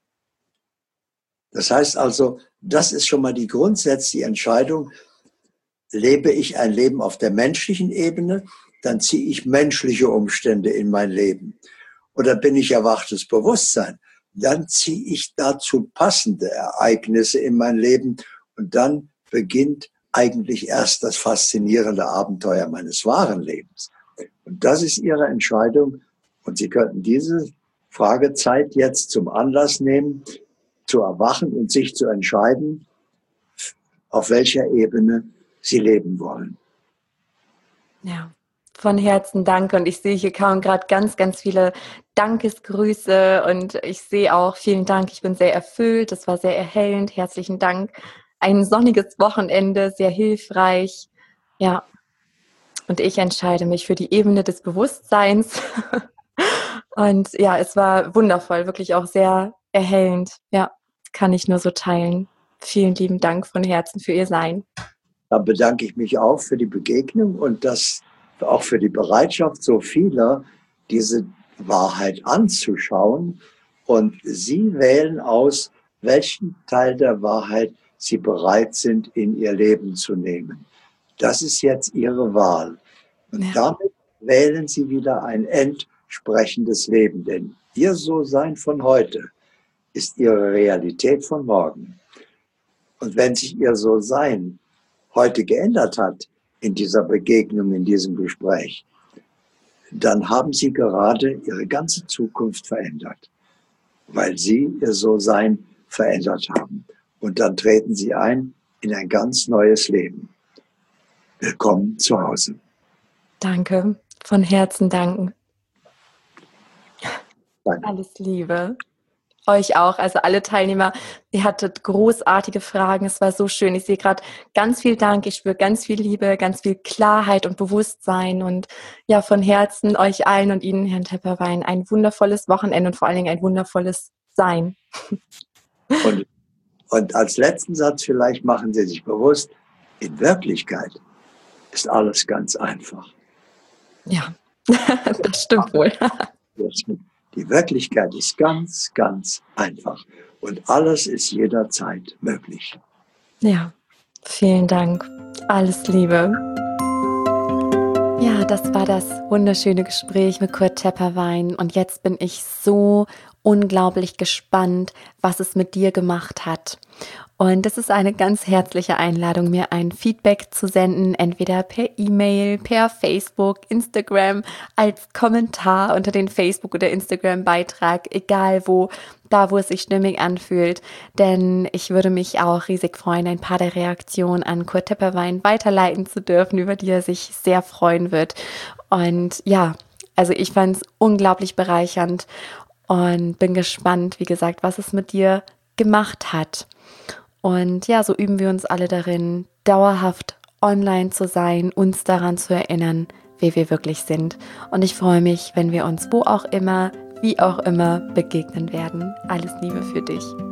Das heißt also, das ist schon mal die grundsätzliche Entscheidung. Lebe ich ein Leben auf der menschlichen Ebene, dann ziehe ich menschliche Umstände in mein Leben. Oder bin ich erwachtes Bewusstsein, dann ziehe ich dazu passende Ereignisse in mein Leben und dann beginnt eigentlich erst das faszinierende Abenteuer meines wahren Lebens. Und das ist Ihre Entscheidung und Sie könnten diese Fragezeit jetzt zum Anlass nehmen, zu erwachen und sich zu entscheiden, auf welcher Ebene Sie leben wollen. Ja, Von Herzen danke und ich sehe, hier kamen gerade ganz, ganz viele Dankesgrüße und ich sehe auch, vielen Dank, ich bin sehr erfüllt, das war sehr erhellend, herzlichen Dank. Ein sonniges Wochenende, sehr hilfreich. Ja, und ich entscheide mich für die Ebene des Bewusstseins. Und ja, es war wundervoll, wirklich auch sehr erhellend. Ja, kann ich nur so teilen. Vielen lieben Dank von Herzen für Ihr Sein. Da bedanke ich mich auch für die Begegnung und das auch für die Bereitschaft so vieler, diese Wahrheit anzuschauen. Und Sie wählen aus, welchen Teil der Wahrheit Sie bereit sind, in Ihr Leben zu nehmen. Das ist jetzt Ihre Wahl. Und damit wählen Sie wieder ein entsprechendes Leben. Denn Ihr So-Sein von heute ist Ihre Realität von morgen. Und wenn sich Ihr So-Sein heute geändert hat in dieser Begegnung, in diesem Gespräch, dann haben Sie gerade Ihre ganze Zukunft verändert, weil Sie Ihr So-Sein verändert haben. Und dann treten Sie ein in ein ganz neues Leben. Willkommen zu Hause. Danke, von Herzen danken. Danke. Alles Liebe. Euch auch, also alle Teilnehmer. Ihr hattet großartige Fragen, es war so schön. Ich sehe gerade ganz viel Dank, ich spüre ganz viel Liebe, ganz viel Klarheit und Bewusstsein und ja, von Herzen euch allen und Ihnen, Herrn Tepperwein, ein wundervolles Wochenende und vor allen Dingen ein wundervolles Sein. Und als letzten Satz vielleicht machen Sie sich bewusst, in Wirklichkeit ist alles ganz einfach. Ja, das stimmt wohl. Die Wirklichkeit ist ganz, ganz einfach. Und alles ist jederzeit möglich. Ja, vielen Dank. Alles Liebe. Ja, das war das wunderschöne Gespräch mit Kurt Tepperwein. Und jetzt bin ich so unglaublich gespannt, was es mit dir gemacht hat. Und das ist eine ganz herzliche Einladung, mir ein Feedback zu senden, entweder per E-Mail, per Facebook, Instagram, als Kommentar unter den Facebook- oder Instagram-Beitrag, egal wo, da wo es sich stimmig anfühlt. Denn ich würde mich auch riesig freuen, ein paar der Reaktionen an Kurt Tepperwein weiterleiten zu dürfen, über die er sich sehr freuen wird. Und ja, also ich fand es unglaublich bereichernd und bin gespannt, wie gesagt, was es mit dir gemacht hat. Und ja, so üben wir uns alle darin, dauerhaft online zu sein, uns daran zu erinnern, wer wir wirklich sind. Und ich freue mich, wenn wir uns wo auch immer, wie auch immer begegnen werden. Alles Liebe für dich.